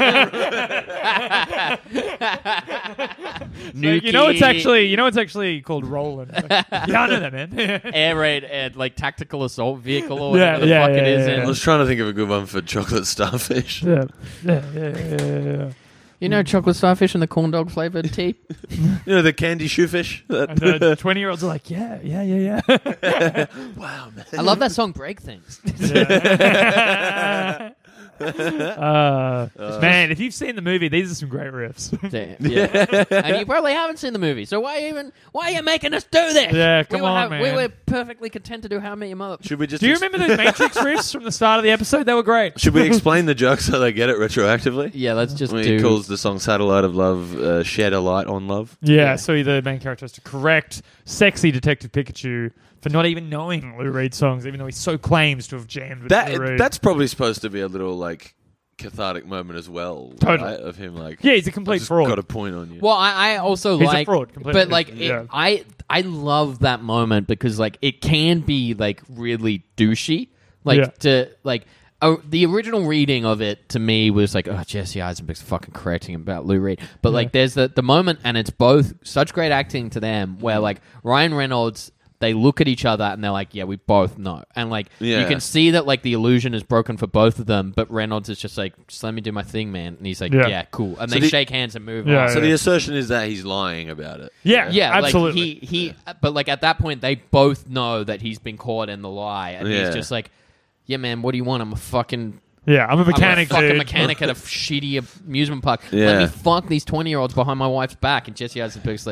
Like, you know, it's Nookie. actually you know, it's actually called rolling. Like, yeah, I know that, man. air raid, air, like tactical assault vehicle or Yeah, whatever the yeah, fuck it yeah, is. yeah, in. I was trying to think of a good one for chocolate starfish. yeah, yeah, yeah, yeah, yeah. You know, chocolate starfish and the corn dog flavored tea. You know the candy shoefish. And the twenty-years-olds are like, yeah, yeah, yeah, yeah. Wow, man. I love that song, Break Things. Yeah. uh, man, if you've seen the movie, these are some great riffs. Damn, yeah. And you probably haven't seen the movie, so why even? Why are you making us do this? Yeah, come we were on, We man. were perfectly content to do How I Met Your Mother. Should we just Do you ex- remember those Matrix riffs from the start of the episode? They were great. Should we explain the joke so they get it retroactively? Yeah, let's just When do. he calls the song "Satellite of Love" uh, "Shed a Light on Love." Yeah, Yeah. so the main character has to correct sexy Detective Pikachu for not even knowing Lou Reed songs, even though he so claims to have jammed with Lou That Reed. that's probably supposed to be a little like cathartic moment as well. Totally. right? Of him like, yeah, he's a "I've complete just fraud. got a point on you. Well, I, I also He's a like, fraud, completely. but like, it, Yeah. I I love that moment because like it can be like really douchey, like Yeah. to like. Oh, the original reading of it to me was like, oh, Jesse Eisenberg's fucking correcting him about Lou Reed. But like, there's the the moment, and it's both such great acting to them, where like Ryan Reynolds, they look at each other and they're like, yeah, we both know, and like Yeah. you can see that like the illusion is broken for both of them. But Reynolds is just like, just let me do my thing, man, and he's like, Yeah. yeah, cool, and So they the- shake hands and move Yeah, on. so the assertion is that he's lying about it. yeah, Yeah, absolutely. like he he, but like at that point, they both know that he's been caught in the lie, and Yeah. he's just like, yeah, man, what do you want? I'm a fucking. yeah, I'm a mechanic, I'm a fucking dude. mechanic at a shitty amusement park. Yeah. Let me fuck these twenty-year-olds behind my wife's back. And Jesse Eisenberg's like,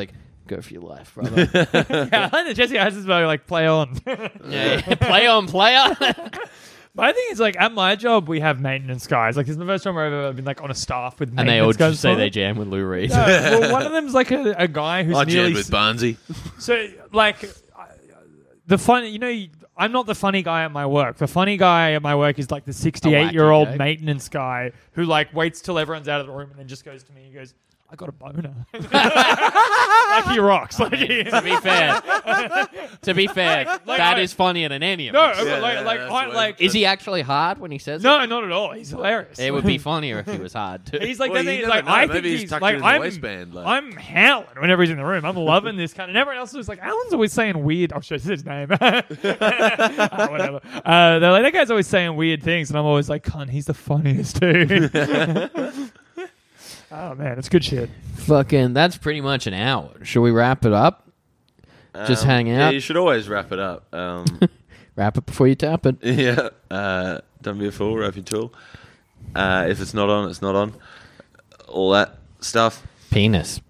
Go for your life, brother. Yeah, I know Jesse Eisenberg, like, play on. yeah, yeah. Play on, player. But I think it's like at my job we have maintenance guys. Like, this is the first time I've ever been like on a staff with and maintenance they all guys. just say before. they jam with Lou Reed. No, well, one of them's like a, a guy who's I nearly jammed with Barnsey. so like uh, the funny. You know, I'm not the funny guy at my work. The funny guy at my work is like the sixty-eight year old joke. maintenance guy who like waits till everyone's out of the room and then just goes to me. He goes, "I got a boner." Like he rocks. Like he, to be fair, to be fair, like, that I- is funnier than any of no, us. but Yeah, like yeah, like that's I, weird. like Is he actually hard when he says no, not at all. He's hilarious. it? It would be funnier if he was hard too. He's like, Well, the thing you is, never like know. I Maybe think he's he's tucked like it in the I'm, waistband, like- I'm howling whenever he's in the room. I'm loving this kind of. And everyone else is like, Alan's always saying weird. Oh shit, this is his name. uh, whatever. Uh, they're like, that guy's always saying weird things, and I'm always like, cunt, he's the funniest dude. Oh man, it's good shit. Fucking, that's pretty much an hour. Should we wrap it up? Just Um, hang Yeah, out. you should always wrap it up. Um, Wrap it before you tap it. yeah. Uh, don't be a fool. Wrap your tool. Uh, if it's not on, it's not on. All that stuff. Penis.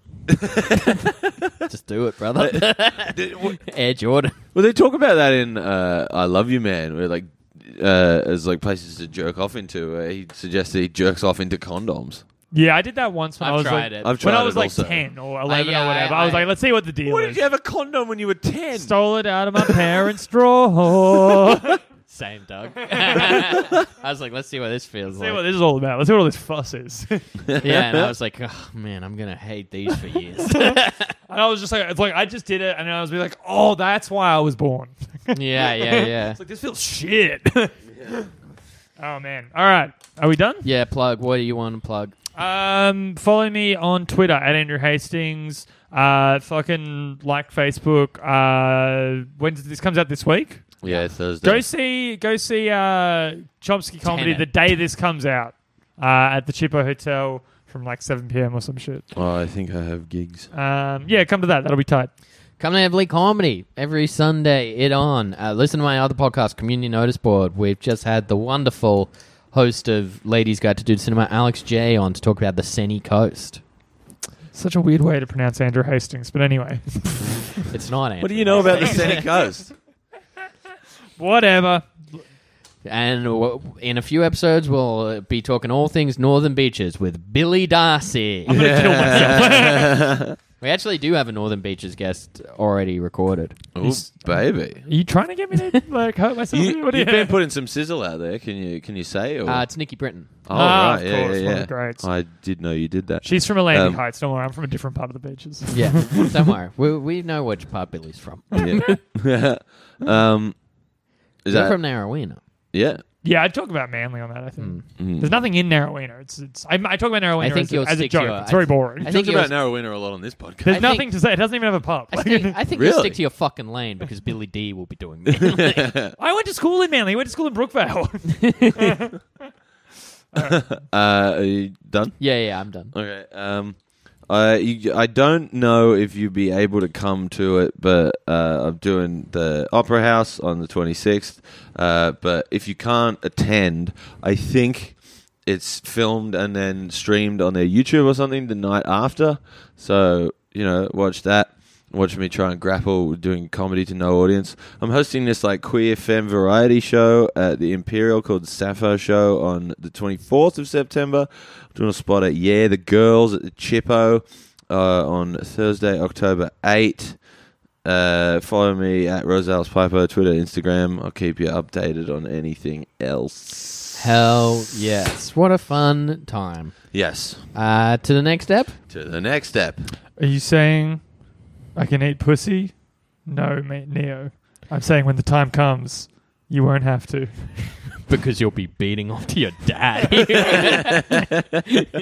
Just do it, brother. Air Jordan. Well, they talk about that in uh, "I Love You, Man," where like uh, as like places to jerk off into. Uh, he suggested he jerks off into condoms. Yeah, I did that once when I've I was tried like, it. I've tried when I was it like also. ten or eleven yeah, or whatever. I, I- was like, let's see what the deal Why is. did you have a condom when you were ten? Stole it out of my parents' drawer. Same, Doug. I was like, let's see what this feels See what like. this is all about. Let's see what all this fuss is. Yeah, and I was like, oh, man, I'm going to hate these for years. And I was just like, it's like I just did it, and I was like, oh, that's why I was born. yeah, yeah, yeah. It's like this feels shit. Oh man! All right, are we done? Yeah, plug. What do you want to plug? Um, follow me on Twitter at Andrew Hastings. Uh, fucking like Facebook. Uh, when does this comes out this week? Yeah, Thursday. Go see, go see uh, Chomsky Comedy Tenet. the day this comes out uh, at the Chippo Hotel from like seven p.m. or some shit. Oh, I think I have gigs. Um, yeah, come to that. That'll be tight. Come to Everly Comedy every Sunday. It on. Uh, listen to my other podcast, Community Notice Board. We've just had the wonderful host of Ladies Guide to Dude Cinema, Alex J, on to talk about the Senny Coast. Such a weird way to pronounce Andrew Hastings, but anyway, It's not. Andrew What do you know about the Hastings. Senny Coast? whatever. And w- in a few episodes, we'll uh, be talking all things Northern Beaches with Billy Darcy. I'm gonna kill myself. We actually do have a Northern Beaches guest already recorded. Oh, baby. Are you trying to get me to like hurt myself? You, What do you've you- been putting some sizzle out there. Can you can you say? Or? Uh, it's Nikki Britton. oh, Ah, right. of Yeah, course, yeah, one of yeah. the greats. I did know you did that. She's from Atlantic Um, Heights. Don't worry, I'm from a different part of the beaches. Yeah, don't worry. We, we know which part Billy's from. Yeah. um, is You're that from Narrowena. yeah? Yeah, I'd talk about Manly on that. I think Mm. there's nothing in Narrowena. It's it's. I, I talk about Narrowena I think as, a- you'll as a stick to joke. your- it's very I- boring. I think Talked you'll- about Narrowena a lot on this podcast. There's I nothing think- to say. It doesn't even have a pub. I Like, think, I think you Really? stick to your fucking lane because Billy D will be doing Manly. I went to school in Manly. I went to school in Brookvale. uh, are you done? yeah, yeah, I'm done. Okay. Um, I you, I don't know if you'd be able to come to it, but uh, I'm doing the Opera House on the twenty-sixth. Uh, but if you can't attend, I think it's filmed and then streamed on their YouTube or something the night after. So you know, watch that. Watch me try and grapple with doing comedy to no audience. I'm hosting this like queer femme variety show at the Imperial called Sappho Show on the twenty-fourth of September. I'm doing a spot at Yeah the Girls at the Chippo uh, on Thursday, October eighth. Uh, follow me at Rosales Piper, Twitter, Instagram. I'll keep you updated on anything else. Hell yes. What a fun time. Yes. Uh, to the next step. To the next step. Are you saying I can eat pussy? No, mate, Neo. I'm saying when the time comes, you won't have to. Because you'll be beating off to your dad.